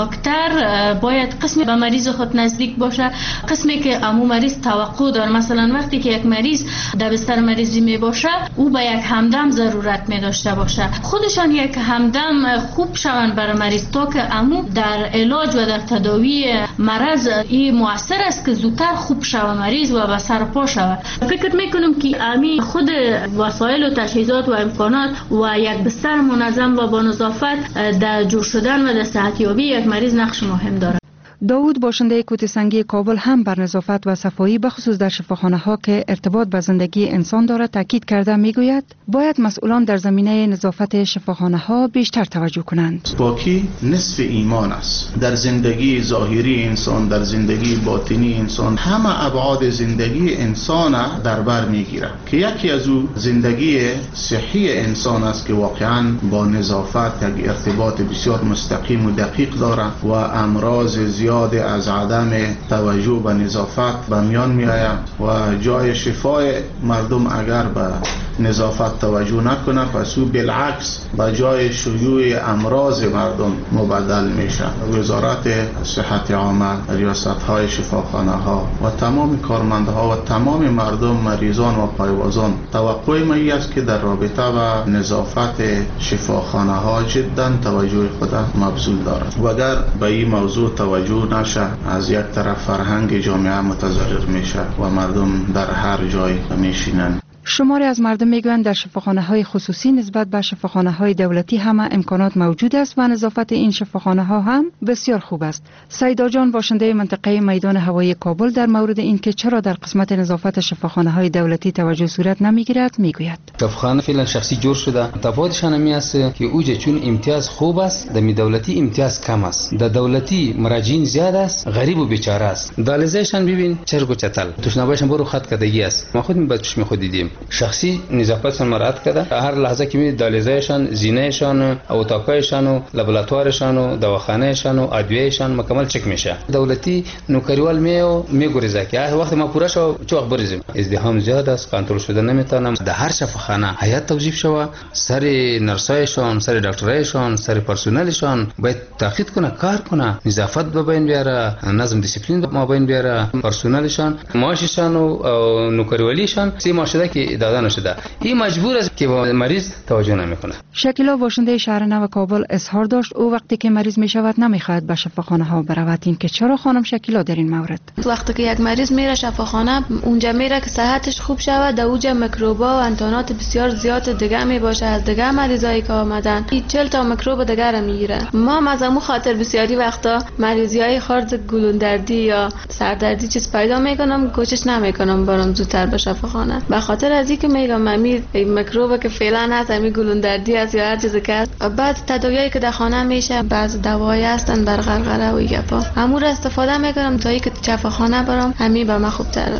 دکتر باید قسمی به مریض خود نزدیک باشه، قسمی که امو مریض توقع داره. مثلا وقتی که یک مریض در بستر مریضی می باشه او به یک همدم ضرورت می داشته باشه، خودشان یک همدم خوب شوند برای مریض تا که امو در علاج و در تداوی مرض این مؤثر است که زودتر خوب شوه مریض و به سر پا شوه. فکر میکنم که امی خود وسایل و تجهیزات و امکانات و یک بستر منظم و با نظافت در جور شدن و در صحتیابی یک مریض نقش مهم دارد. داوود باشنده کوتسنگی کابل هم بر نظافت و صفایی بخصوص در شفاخانه ها که ارتباط به زندگی انسان دارد تاکید کرده. میگوید باید مسئولان در زمینه نظافت شفاخانه ها بیشتر توجه کنند. پاکی نصف ایمان است. در زندگی ظاهری انسان، در زندگی باطنی انسان، همه ابعاد زندگی انسان در بر میگیره که یکی از او زندگی صحی انسان است که واقعا با نظافت یک ارتباط بسیار مستقیم و دقیق داره و امراض زیاد از عدم توجه به نظافت به میان می آید و جای شفای مردم اگر به نظافت توجه نکنه پس او بالعکس به جای شیوع امراض مردم مبدل میشه. وزارت صحت عامه، ریاست های شفاخانه ها و تمام کارمندها و تمام مردم مریضان و پایوازان توقع ما است که در رابطه با نظافت شفاخانه ها جدا توجه خود مبذول دارد و اگر به این موضوع توجه نشه از یک طرف فرهنگ جامعه متضرر میشه و مردم در هر جای میشینن. شماری از مردم میگویند در شفاخانه های خصوصی نسبت به شفاخانه های دولتی همه امکانات موجود است و نظافت این شفاخانه ها هم بسیار خوب است. سیدا جان باشنده منطقه میدان هوایی کابل در مورد اینکه چرا در قسمت نظافت شفاخانه های دولتی توجه صورت نمیگیرد میگوید. شفاخانه فعلا شخصی جور شده، تفاوتشان می است که اوجه چون امتیاز خوب است، در دولتی امتیاز کم است. در دولتی مراجعین زیاد است، غریب و بیچاره است. دالیزشان ببین چرگ و چتل، تشنابشان برو خط کدگی است. ما خود می بچش خود دیدیم. شخصی نظافتشان مراعات کرده، هر لحظه که می‌بینید دالیزهشان، زینهشان، اتاقایشان و لابراتوارشان و دواخانهشان و ادویهشان مکمل چک میشه. دولتی نوکریوال میو میگوریزه که وقتی ما پورا شو چو بریزیم. ازدحام زیاد است، کنترل شده نمیتونم. در هر شفاخانه هیئت توظیف شوه، سر نرسایشان، سر دکترایشان، سر پرسنلشان باید تاکید کنه، کار کنه، نظافت به بین بیاره، نظم دیسیپلین به بین بیاره، پرسنلشان، معاششان و نوکریوالیشان سی ماشده که داده نشده. این مجبور است که با مریض توجه نمیکنه. شکیلا باشنده شهر نو کابل اظهار داشت او وقتی که مریض میشود نمیخواهد به شفاخانه ها برود. این که چرا خانم شکیلا در این مورد؟ وقتی که یک مریض میره شفاخانه اونجا میره که صحتش خوب شود، در اونجا میکروبا و انتانات بسیار زیاد دیگه میباشه از دیگه مریضایی که آمدن، چهل تا میکروب دیگه را میگیره. ما مزمو خاطر بسیاری وقتا مریضیای خارج گلوندردی یا سردردی چیز پیدا میکنم، کوشش نمیکنم برام زودتر به شفاخانه، به خاطر از اینکه میگم ممی میکروب که فعلا هست می گلوندردی است یا هر چیزی که بعد تداویایی که در خانه میشه بعض دوایی هستن بر غرغره و گپا، امور استفاده میکنم تا اینکه شفاخانه برام همین به من خوبتر است.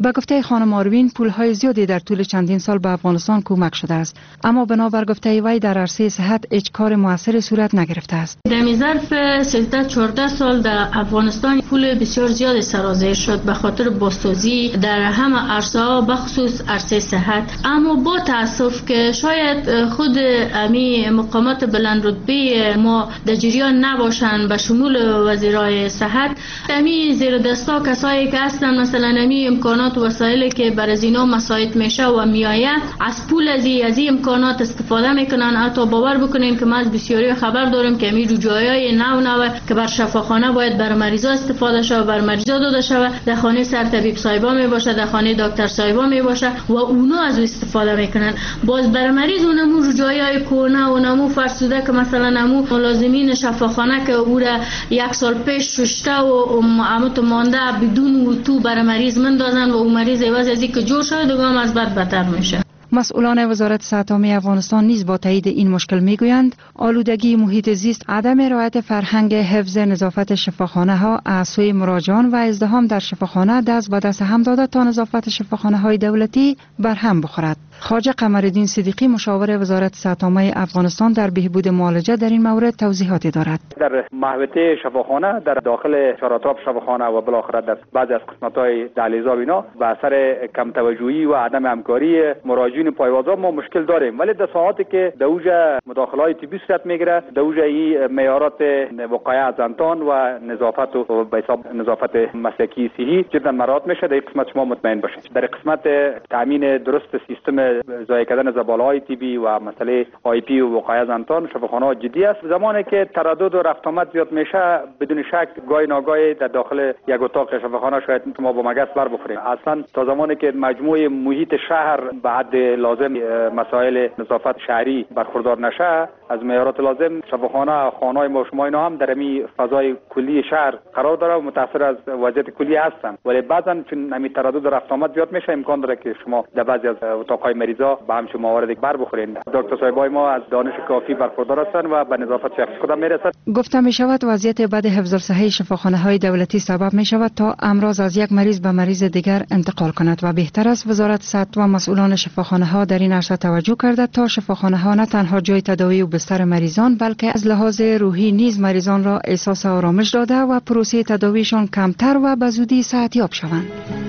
به گفته خانم آروین پولهای زیادی در طول چندین سال به افغانستان کمک شده است، اما بنابر گفته وی در عرصه صحت هیچ کار موثری صورت نگرفته است. در ظرف سیزده چهارده سال در افغانستان پول بسیار زیاد سرازیر شد به خاطر بازسازی در همه عرصه ها بخصوص عرصه صحت، اما با تاسف که شاید خود امی مقامات بلند رتبه ما در جریان نباشند به شمول وزیرای صحت. امی زیر دستا کسایی که هستن مثلا امی امکانات و وسایلی که بر از اینا مساعد میشه و میآید از پول از این امکانات استفاده میکنن. حتی باور بکنین که ما از بسیاری خبر داریم که امی رجوعای نو نو که بر شفاخانه باید بر مریضا استفاده شود، بر مریضا داده شود، در خانه سر طبیب صاحبا می باشه، در خانه دکتر صاحبا می باشه و اونا از او استفاده میکنن. باز بر مریض اونمو رجوعای کونه اونمو فرسوده که مثلا نمو ملازمین شفاخانه که او را یک سال پیش ششته و عمت مانده بدون تو بر مریض مندازن و اون مریض عوض از اینکه جور شده دوام از بد بدتر میشه. مسئولان وزارت صحت عامه افغانستان نیز با تایید این مشکل میگویند آلودگی محیط زیست، عدم رعایت فرهنگ حفظ نظافت شفاخانه ها از سوی مراجعان و ازدحام در شفاخانه دست به دست هم داده تا نظافت شفاخانه های دولتی بر هم بخورد. خواجه قمرالدین صدیقی مشاور وزارت صحت عامه افغانستان در بهبود معالجه در این مورد توضیحاتی دارد. در محوطه شفاخانه در داخل چهارطرف شفاخانه و بالاخره در بعضی از قسمت‌های دهلیزها اینا به اثر کم توجهی و عدم همکاری مراجعین پایوازا ما مشکل داریم، ولی در ساعاتی که دوجه مداخله‌های طبی صورت میگیره دوجه این معیارات وقایع از انتان و نظافت و به حساب نظافت مسلکی صحی جدا مراعات میشه. در قسمت شما مطمئن باشید در قسمت تامین درست سیستم ضایع کردن زباله‌های طبی و مسئله آی پی و وقایع از انتان شفاخانه‌ها جدی است. زمانی که تردد و رفت آمد زیاد میشه بدون شک گاهی ناگاهی در داخل یک اتاق شفاخانه شاید ما با مگس بر بخوریم. اصلا تا زمانی که مجموعه محیط شهر به حد لازم مسائل نظافت شهری برخوردار نشه از معیارات لازم شفاخانه خانه‌های ما شما اینا هم در این فضای کلی شهر قرار داره و متاثر از وضعیت کلی هستن، ولی بعضا چون همین تردد و رفت آمد زیاد میشه امکان داره که شما در بعضی از اتاق‌های مریضا به همچون موارد بر بخورین. دکتر صاحبای ما از دانش کافی برخوردار هستند و به نظافت شخصی خود میرسند. گفته می شود وضعیت بد حفظ الصحه شفاخانه‌های دولتی سبب می شود تا امراض از یک مریض به مریض دیگر انتقال کند و بهتر است وزارت صحت و مسئولان شفاخانه‌ها در این عرصه توجه کرده تا شفاخانه‌ها نه تنها جای تداوی و بستر مریضان بلکه از لحاظ روحی نیز مریضان را احساس آرامش داده و پروسه تداویشان کمتر و به زودی صحتیاب شوند.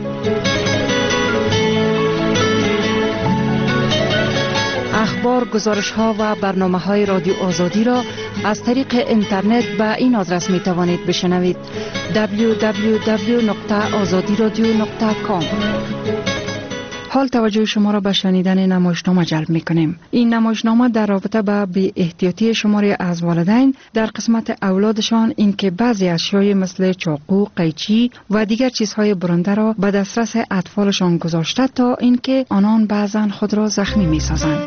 اخبار، گزارش‌ها و برنامه‌های رادیو آزادی را از طریق اینترنت به این آدرس می‌توانید بشنوید: دبلیو دبلیو دبلیو نقطه آزادی رادیو نقطه کام. حال توجه شما را به شنیدن نمایشنامه جلب می‌کنیم. این نمایشنامه در رابطه با بی احتیاطی شماری از والدین در قسمت اولادشان اینکه بعضی اشیای مثل چاقو، قیچی و دیگر چیزهای برنده را به دسترس اطفالشان گذاشته تا اینکه آنان بعضاً خود را زخمی می‌سازند.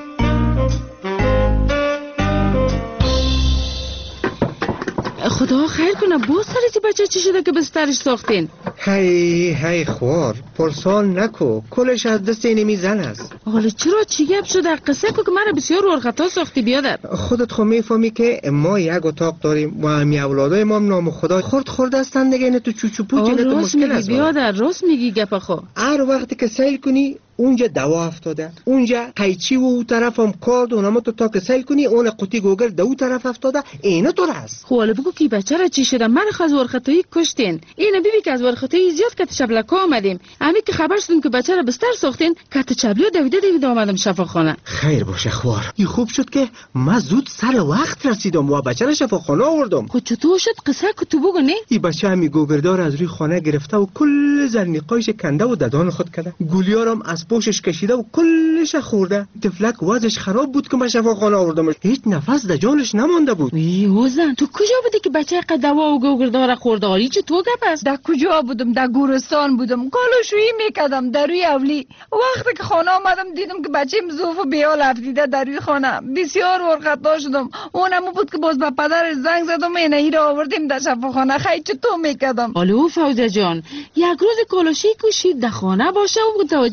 خدا خیر کنه بو سرتی بچه چی شده که بسترش ساختین؟ هی هی خوار پرسال نکو کلش از دست اینمی زن است. حالا چرا چی گپ شده؟ قصه کو که من بسیار ورخطا ساختی بیادر. خودت خو میفهمی که ما یک اتاق داریم و همی اولادای ما نام خدا خورد خورد هستن دیگه. اینه تو چوچو پوچ اینه تو مشکل است. بیادر راست میگی گپ خو. هر وقتی که سیل کنی اونجا دوا افتاده، اونجا قیچی و اون طرف هم کارد و نما تو تا که سیل کنی اون قوطی گوگل دو طرف افتاده. اینه تو است. خب حالا بگو کی بچه را چی شده؟ من خو از ورخطایی کشتین. اینه بیبی که از ورخطایی زیاد کت شبلکا آمدیم. امی که خبر شدیم که بچه را بستر ساختین کت چبلو دویده دویده آمدم شفاخانه. خیر باشه خوار. این خوب شد که من زود سر وقت رسیدم و بچه را شفاخانه آوردم. خب چطور شد؟ قصه کو تو بگو نه؟ این بچه همی گوگردار از روی خانه گرفته و کل زرنیقایش کنده و ددان خود کرده. گولیارم از پوشش کشیده و کلش خورده. تفلک وضعش خراب بود که من شفاخانه آوردمش. هیچ نفس در جانش نمانده بود. ای وزن تو کجا بودی که بچه قد دوا و گوگردار خورده؟ آری چه تو گپ است؟ در کجا بودم؟ در گورستان بودم. کالوشویی میکردم در روی اولی. وقتی که خانه آمدم دیدم که بچه مزوف و بیال افتیده در روی خانه. بسیار ورخطا شدم. اونم بود که باز به پدر زنگ زدم اینه ای را آوردیم در شفاخانه. خیلی چطور میکردم؟ الو فوزه جان یک روز کالوشی کوشید در خانه باشه و متوجه اولاد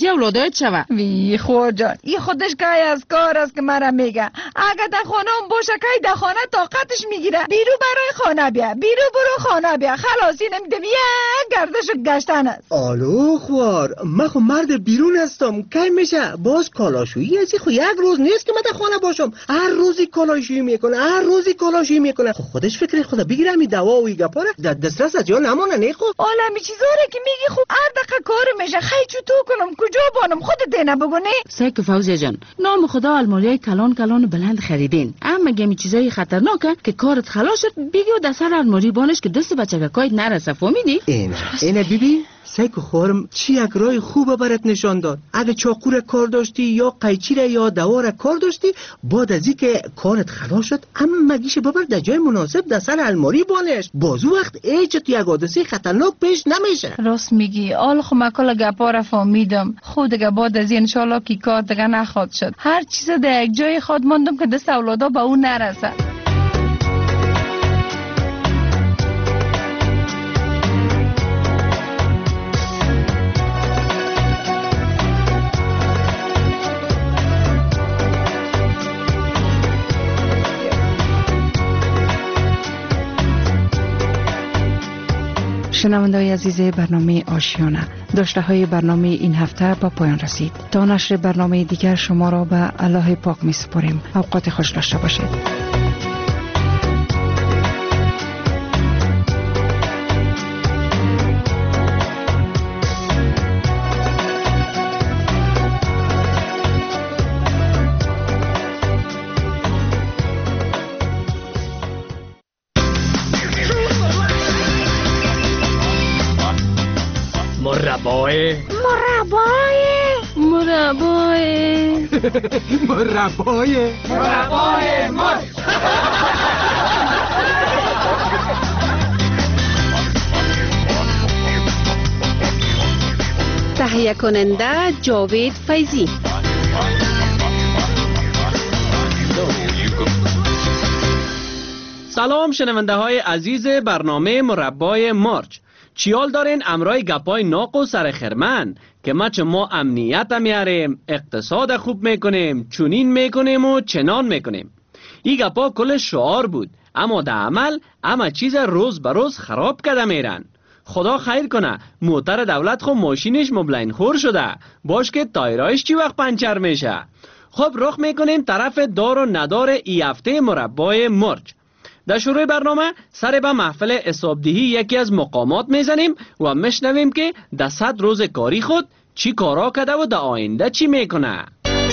جایت شوه. وی خود جان این خودش که از کار است که مرا میگه اگه در خانه هم باشه که در خانه طاقتش میگیره. بیرو برای خانه بیا، بیرو برو خانه بیا، خلاص این میده بیا گردش گشتن است. آلو خوار من خو مرد بیرون هستم کی میشه باز کالاشویی ازی خو یک روز نیست که من در خانه باشم. هر روزی کالاشویی میکنه هر روزی کالاشویی میکنه. خو خودش فکر خدا بگیرم این دوا و این گپاره در دسترس از جا نمونه. نه خو عالمی چیزاره که میگی خوب هر دقیقه کار میشه. خی چطور کنم کجا بانم خودت دینا بگو. نه سیک فوزی جان نام خدا الماریای کلان کلان بلند خریدین اما گمی چیزای خطرناکه که کارت خلاص شد بگی و دستر الماری بانش که دست بچگکایت نرسه. فهمیدی؟ این اینه بیبی سیکو خورم چی یک رای خوبه برات نشان داد. اگه چاقو کار داشتی یا قیچی را یا دوار کار داشتی بعد از این که کارت خلاص شد اما مگیش ببر در جای مناسب در سر الماری بانش. بازو وقت ایچ تو یک حادثه خطرناک پیش نمیشه. راست میگی. آل خو مکل گپا را فهمیدم. خود دیگه بعد از ان شاء الله کی کار دیگه نخواد شد. هر چیز در یک جای خود ماندم که دست اولادا به اون نرسه. شنونده‌های عزیز برنامه آشیانه داشته های برنامه این هفته با پایان رسید. تا نشر برنامه دیگر شما را به الله پاک می سپاریم. اوقات خوش داشته باشید. مربای مربای مربای مربای مربای مربای تهیه کننده جاوید فیضی. سلام شنونده های عزیز برنامه مربای مارچ. چیال دارین امرای گپای ناق و سر خرمن که ما چه ما امنیت میاریم، اقتصاد خوب میکنیم، چونین میکنیم و چنان میکنیم. این گپا کل شعار بود اما در عمل اما چیز روز به روز خراب کرده میرن. خدا خیر کنه موتر دولت خو ماشینش مبلین خور شده باش که تایرایش چی وقت پنچر میشه. خب رخ میکنیم طرف دار و ندار ای هفته مربای مرچ. در شروع برنامه سر به محفل حسابدهی یکی از مقامات میزنیم و میشنویم که در صد روز کاری خود چی کارا کرده و در آینده چی میکنه.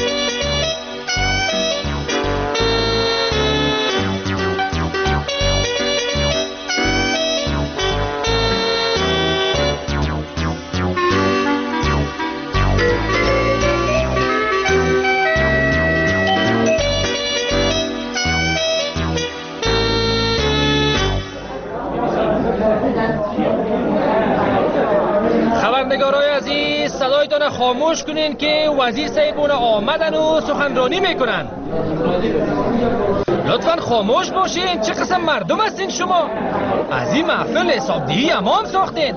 خبرنگارای عزیز صدایتان خاموش کنین که وزیر صاحبون آمدن و سخنرانی میکنن. لطفاً خاموش باشین. چه قسم مردم هستین شما؟ از این محفل حسابدهی امام ساختین.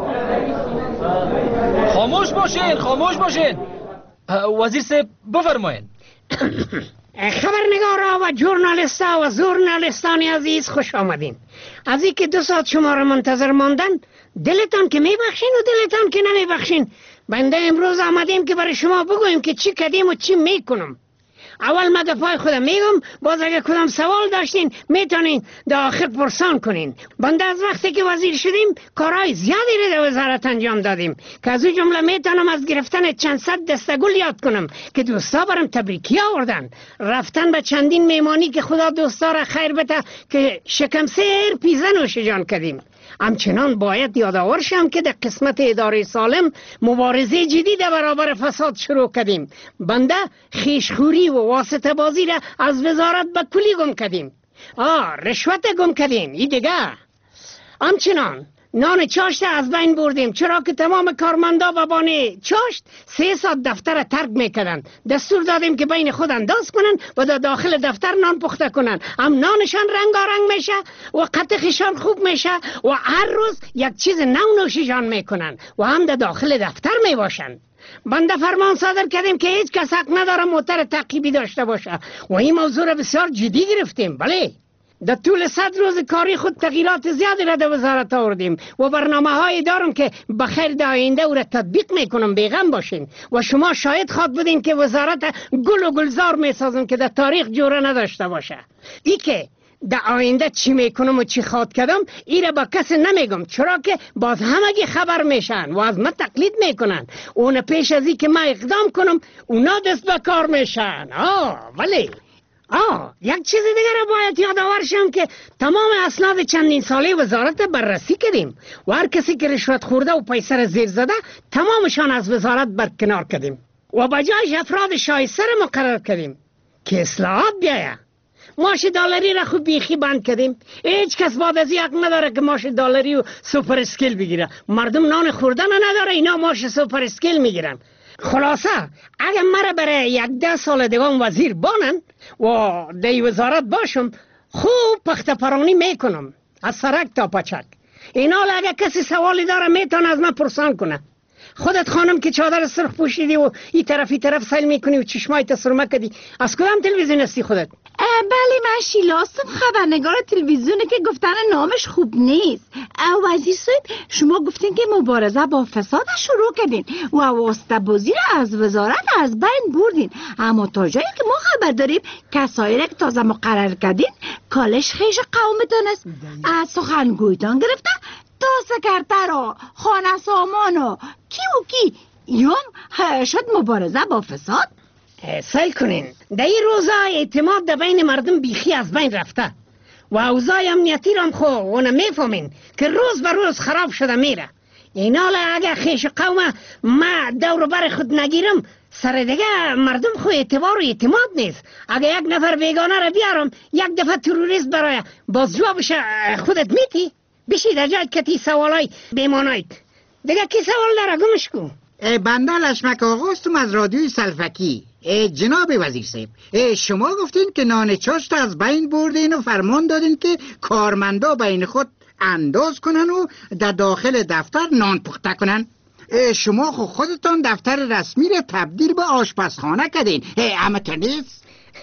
خاموش باشین خاموش باشین. وزیر صاحب بفرمایین. خبرنگارا و جورنالیستا و ژورنالیستان عزیز خوش آمدین. از این که دو ساعت شما را منتظر ماندن دلتان که میبخشین و دلتان که نمیبخشین. بنده امروز آمدیم که برای شما بگویم که چی کردیم و چی میکنم. اول من دفاع خودم میگم باز اگه کدام سوال داشتین میتونین در آخر پرسان کنین. بنده از وقتی که وزیر شدیم کارهای زیادی رو در وزارت انجام دادیم که از اون جمله میتونم از گرفتن چند صد دستگل یاد کنم که دوستا برام تبریکی آوردن، رفتن به چندین میمانی که خدا دوستا را خیر بده که شکم سیر پیزه نوش جان کردیم. همچنان باید یادآور شم که در قسمت اداره سالم مبارزه جدی در برابر فساد شروع کردیم. بنده خیشخوری و واسطه بازی را از وزارت به کلی گم کردیم. آه رشوت گم کردیم. این دیگه همچنان نان چاشت از بین بردیم، چرا که تمام کارمندا و بانه چاشت سه ساعت دفتر ترک میکردن. دستور دادیم که بین خود انداز کنن و در داخل دفتر نان پخته کنن. هم نانشان رنگارنگ میشه و قطعشان خوب میشه و هر روز یک چیز نو نوشیشان میکنن و هم در داخل دفتر میباشن. بنده فرمان صادر کردیم که هیچ کس حق نداره موتر تعقیبی داشته باشه و این موضوع را بسیار جدی گرفتیم. بله، در طول صد روز کاری خود تغییرات زیادی را در وزارت آوردیم و برنامه هایی دارم که بخیر در آینده او را تطبیق میکنم. بیغم باشین و شما شاید خواد بودین که وزارت گل و گلزار میسازم که در تاریخ جوره نداشته باشه. ای که در آینده چی میکنم و چی خواد کردم ای را با کسی نمیگم، چرا که باز همگی خبر میشن و از من تقلید میکنن. اون پیش از این که من اقدام کنم اونا دست به کار میشن. آه ولی آه یک چیز دیگر را باید یادآور شم که تمام اسناد چندین ساله وزارت بررسی کردیم و هر کسی که رشوت خورده و پیسه را زیر زده تمامشان از وزارت برکنار کردیم و بجایش افراد شایسته را مقرر کردیم که اصلاحات بیاید. ماش دلاری را خوب بیخی بند کردیم. هیچ کس بعد از یک نداره که ماش دلاری و سوپر اسکیل بگیره. مردم نان خوردن نداره، اینا ماش سوپر اسکیل میگیرن. خلاصه اگه مرا برای یک ده سال دیگه وزیر بانن و دی وزارت باشم خوب پخت پرانی میکنم از سرک تا پچک. اینا اگه کسی سوالی داره میتونه از من پرسان کنه. خودت خانم که چادر سرخ پوشیدی و این طرف این طرف سیل میکنی و چشمای تسرمه کدی، از کدام تلویزیون هستی خودت؟ بله من شیلاستم، خبرنگار تلویزیونه که گفتن نامش خوب نیست. وزیر صاحب شما گفتین که مبارزه با فساد شروع کردین و واسطه بازی را از وزارت از بین بردین، اما تا جایی که ما خبر داریم کسایی را که تازه مقرر کردین کالش خیش قومتان است. از سخنگویتان گرفته تا سکرتر و خانه سامان و کی و کی یوم شد مبارزه با فساد. سعی کنین در این روزا اعتماد در بین مردم بیخی از بین رفته و اوضاع امنیتی را هم خو اونه میفهمین که روز به روز خراب شده میره. اینا اگه خیش قوم ما دور بر خود نگیرم سر دیگه مردم خو اعتبار و اعتماد نیست. اگه یک نفر بیگانه را بیارم یک دفعه تروریست برای باز جوابش خودت میتی بشی در جای کتی سوالای بیمانایت دیگه کی سوال داره گمش کو. بنده لشمک آقاستم از رادیوی سلفکی. جناب وزیر صاحب شما گفتین که نان چاشت از بین بردین و فرمان دادین که کارمندا بین خود انداز کنن و در داخل دفتر نان پخته کنن. شما خود خودتان دفتر رسمی را تبدیل به آشپزخانه کردین، اما تو نیست؟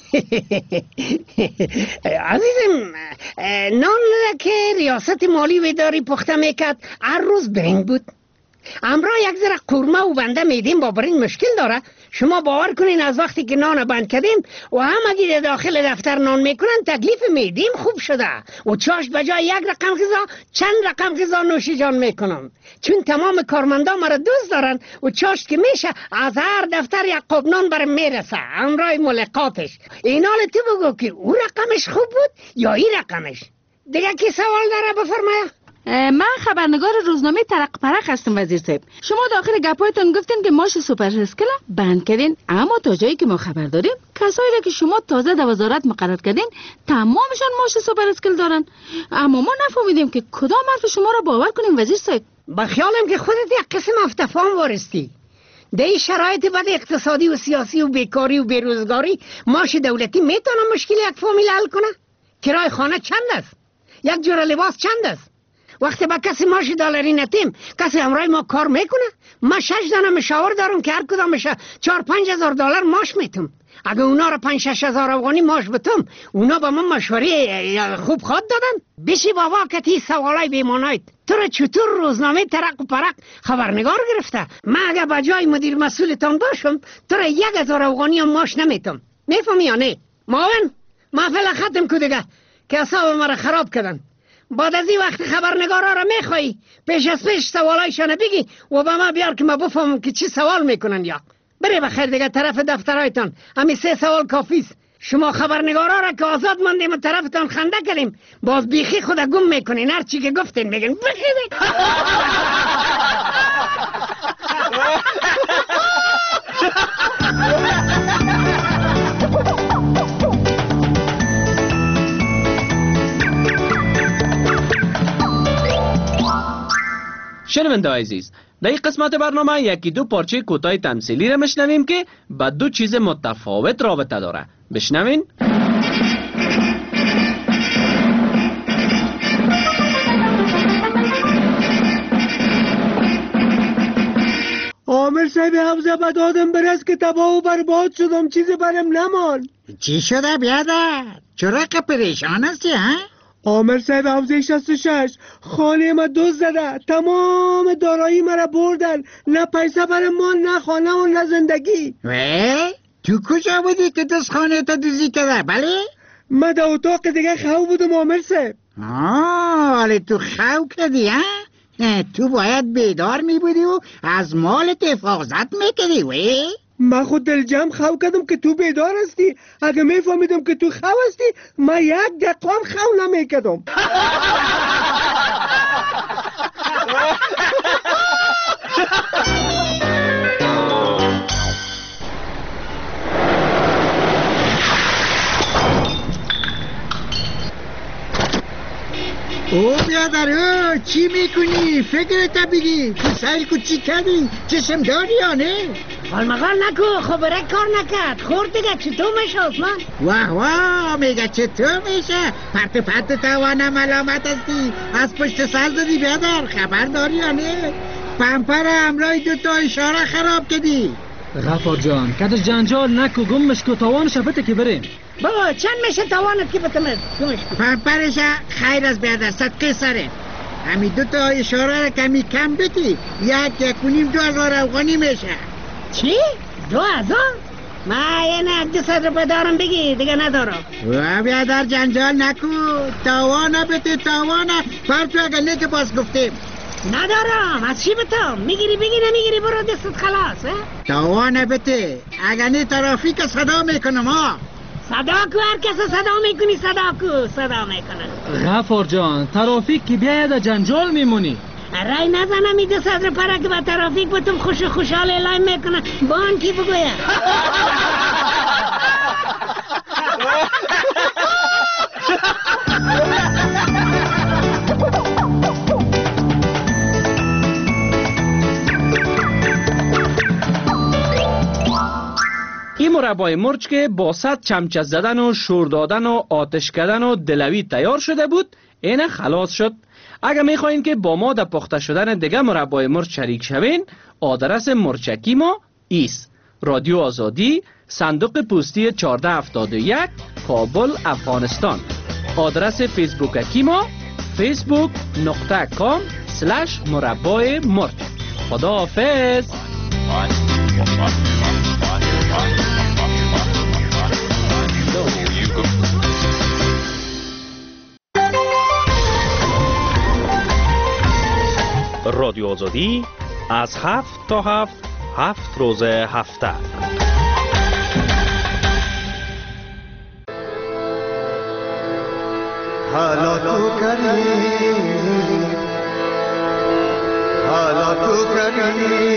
عزیزم نان که ریاست مالی و اداری پخته میکرد هر روز برنگ بود. امرا یک ذره قورمه و بنده میدیم با برنگ مشکل داره. شما باور کنین از وقتی که نان بند کردیم و همگی داخل دفتر نان میکنن تکلیف میدیم خوب شده و چاشت بجای یک رقم غذا چند رقم غذا نوشی جان میکنم، چون تمام کارمندا مرا دوست دارن و چاشت که میشه از هر دفتر یک قاب نان برم میرسه امرای ملاقاتش. اینال تو بگو که او رقمش خوب بود یا این رقمش. دیگه کی سوال داره بفرمایه. من خبرنگار روزنامه ترق پرق هستم وزیر صاحب. شما داخل گپایتون گفتین که ماش سوپر اسکیل بند کردین، اما تا جایی که ما خبر داریم کسایی را که شما تازه در وزارت مقرر کردین تمامشان ماش سوپر اسکیل دارن، اما ما نفهمیدیم که کدام حرف شما را باور کنیم وزیر صاحب. با خیالم که خودت یک قسم افتفام وارستی. در این شرایط بد اقتصادی و سیاسی و بیکاری و بیروزگاری ماش دولتی میتونه مشکل یک فامیل حل کنه؟ کرای خانه چند است؟ یک جور لباس چند است؟ وقتی با کسی ماش دلاری نتیم کسی همراه ما کار میکنه؟ ما شش دانه مشاور دارم که هر کدامش چار پنج هزار دلار ماش میتم. اگه اونا را پنج شش هزار افغانی ماش بتم اونا با من مشوری خوب خواد دادن. بشی بابا کتی سوالای بیمانایت تو را چطور روزنامه ترق و پرق خبرنگار گرفته؟ من اگه بجای مدیر مسئولتان باشم تو را یک هزار افغانی هم ماش نمیتم. میفهمی یا نه؟ معاون محفل ختم کو دیگه که اعصاب مرا خراب کردن. بعد از این وقت خبرنگارا را میخوایی پیش از پیش سوالایشان بگی و با ما بیار که ما بفهمم که چی سوال میکنن. یا بره بخیر دیگه طرف دفترایتان، همین سه سوال کافیست. شما خبرنگارا را که آزاد ماندیم و طرفتان خنده کردیم باز بیخی خود گم میکنین، هر چی که گفتین بگین بخیر. شنونده عزیز، در این قسمت برنامه یکی دو پارچه کوتاه تمثیلی را میشنویم که با دو چیز متفاوت رابطه داره. بشنوین. عامر صاحب حوزه به دادم برس که تباه و برباد شدم، چیزی برم نمان. چی شده بیادر؟ چرا که پریشان هستی ها؟ عامر صاحب حوزه شصت و شش خانه ما دوز زده، تمام دارایی مرا بردن، نه پیسه برم مال، نه خانه و نه زندگی. وی؟ تو کجا بودی که دوست خانه تا دوزی کرده؟ بله؟ من در اتاق دیگه خو بودم عامر صاحب. آه ولی تو خو کردی ها؟ تو باید بیدار می بودی و از مالت حفاظت میکردی وی؟ من خود دل جمع خو کردم که تو بیدار هستی. اگه میفهمیدم که تو خو هستی من یک دقیقه هم خو نمیکردم. او بیادر او چی میکنی؟ فکرت بگی تو سیل کو چی کردی؟ چشم داری یا نه؟ حال مقال نکو، خبره کار نکرد. خورد دیگه چطور میشه عثمان؟ واه واه میگه چطور میشه؟ پرت پرت توانه ملامت هستی، از پشت سر زدی بیادر، خبر داری یا نه؟ پمپر همراه دو تا اشاره خراب کردی. غفار جان کدش جنجال نکو، گمش کو، توانش بته که بریم. بابا چند میشه توانت که بتمد؟ گمش کو. پمپرش خیر از بیادر، صدقه سره. همین دو تا اشاره را کمی کم بتی، یک یک و نیم دو هزار افغانی میشه. چی؟ دو هزار؟ ما یه دو صد روپه دارم بگی، دیگه ندارم. و بیادر جنجال نکو، تاوانه بتی تاوانه، پرتو اگر نه که باز گفتیم. ندارم، از چی بتم؟ میگیری بگی نمیگیری برو دستت خلاص. تاوانه بتی، اگر نه ترافیک صدا میکنم ها. صدا کو، هر کس صدا میکنی، صدا کو صدا میکنه. غفار جان ترافیک که بیاید جنجال میمونی. رای نزنم این دو صد روپه را که با ترافیک بتم خوش و خوشحال اعلام میکنه. با آن کی بگویم؟ این مربای مرچ که با صد چمچه زدن و شور دادن و آتش کردن و دلوی تیار شده بود، اینه خلاص شد. اگر میخواین که با ما در پخته شدن دیگه مربای مرچ شریک شوین، آدرس مرچکی ما ایست: رادیو آزادی، صندوق پستی چهارده هفتاد و یک، کابل، افغانستان. آدرس فیسبوککی ما فیسبوک نقطه کام سلش مربای مرچ. خدا حافظ. رادیو آزادی از هفت تا هفت هفت روز هفته. حالا تو کری حالا تو کری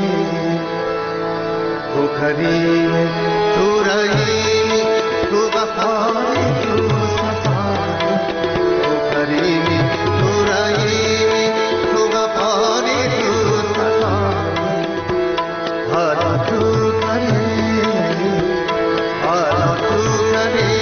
تو کری تو رایی تو وفایی تو صفایی تو کری تو رایی تو وفایی تو صفایی حالا تو کری حالا تو کری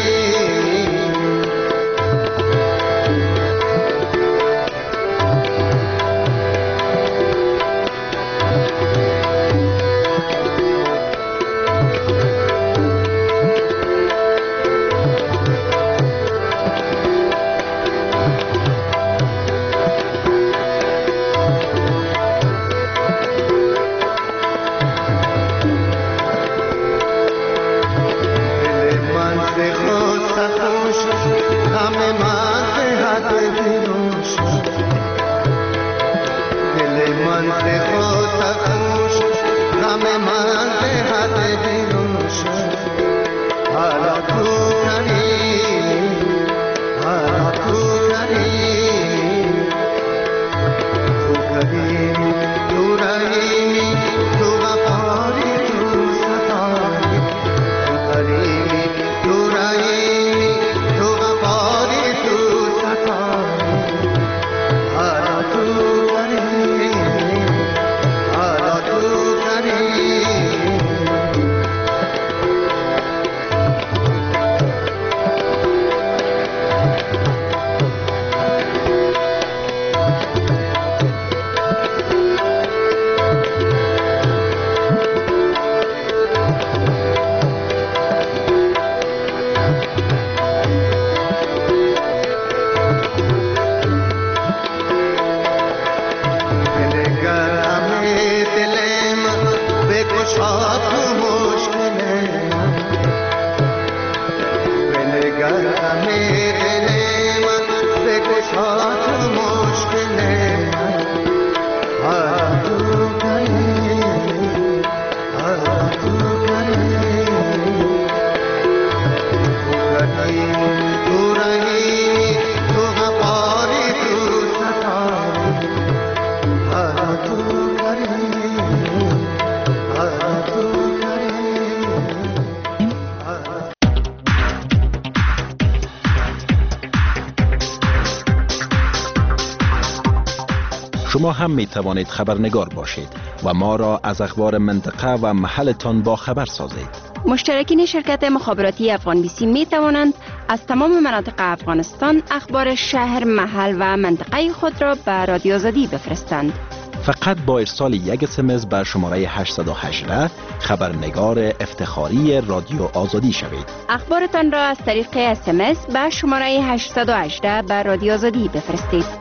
شما هم می توانید خبرنگار باشید و ما را از اخبار منطقه و محلتان با خبر سازید. مشترکین شرکت مخابراتی افغان بی سی می توانند از تمام مناطق افغانستان اخبار شهر، محل و منطقه خود را به رادیو آزادی بفرستند. فقط با ارسال یک اسمس به شماره هشتصد و هجده خبرنگار افتخاری رادیو آزادی شوید. اخبارتان را از طریق اسمس به شماره هشتصد و هجده به رادیو آزادی بفرستید.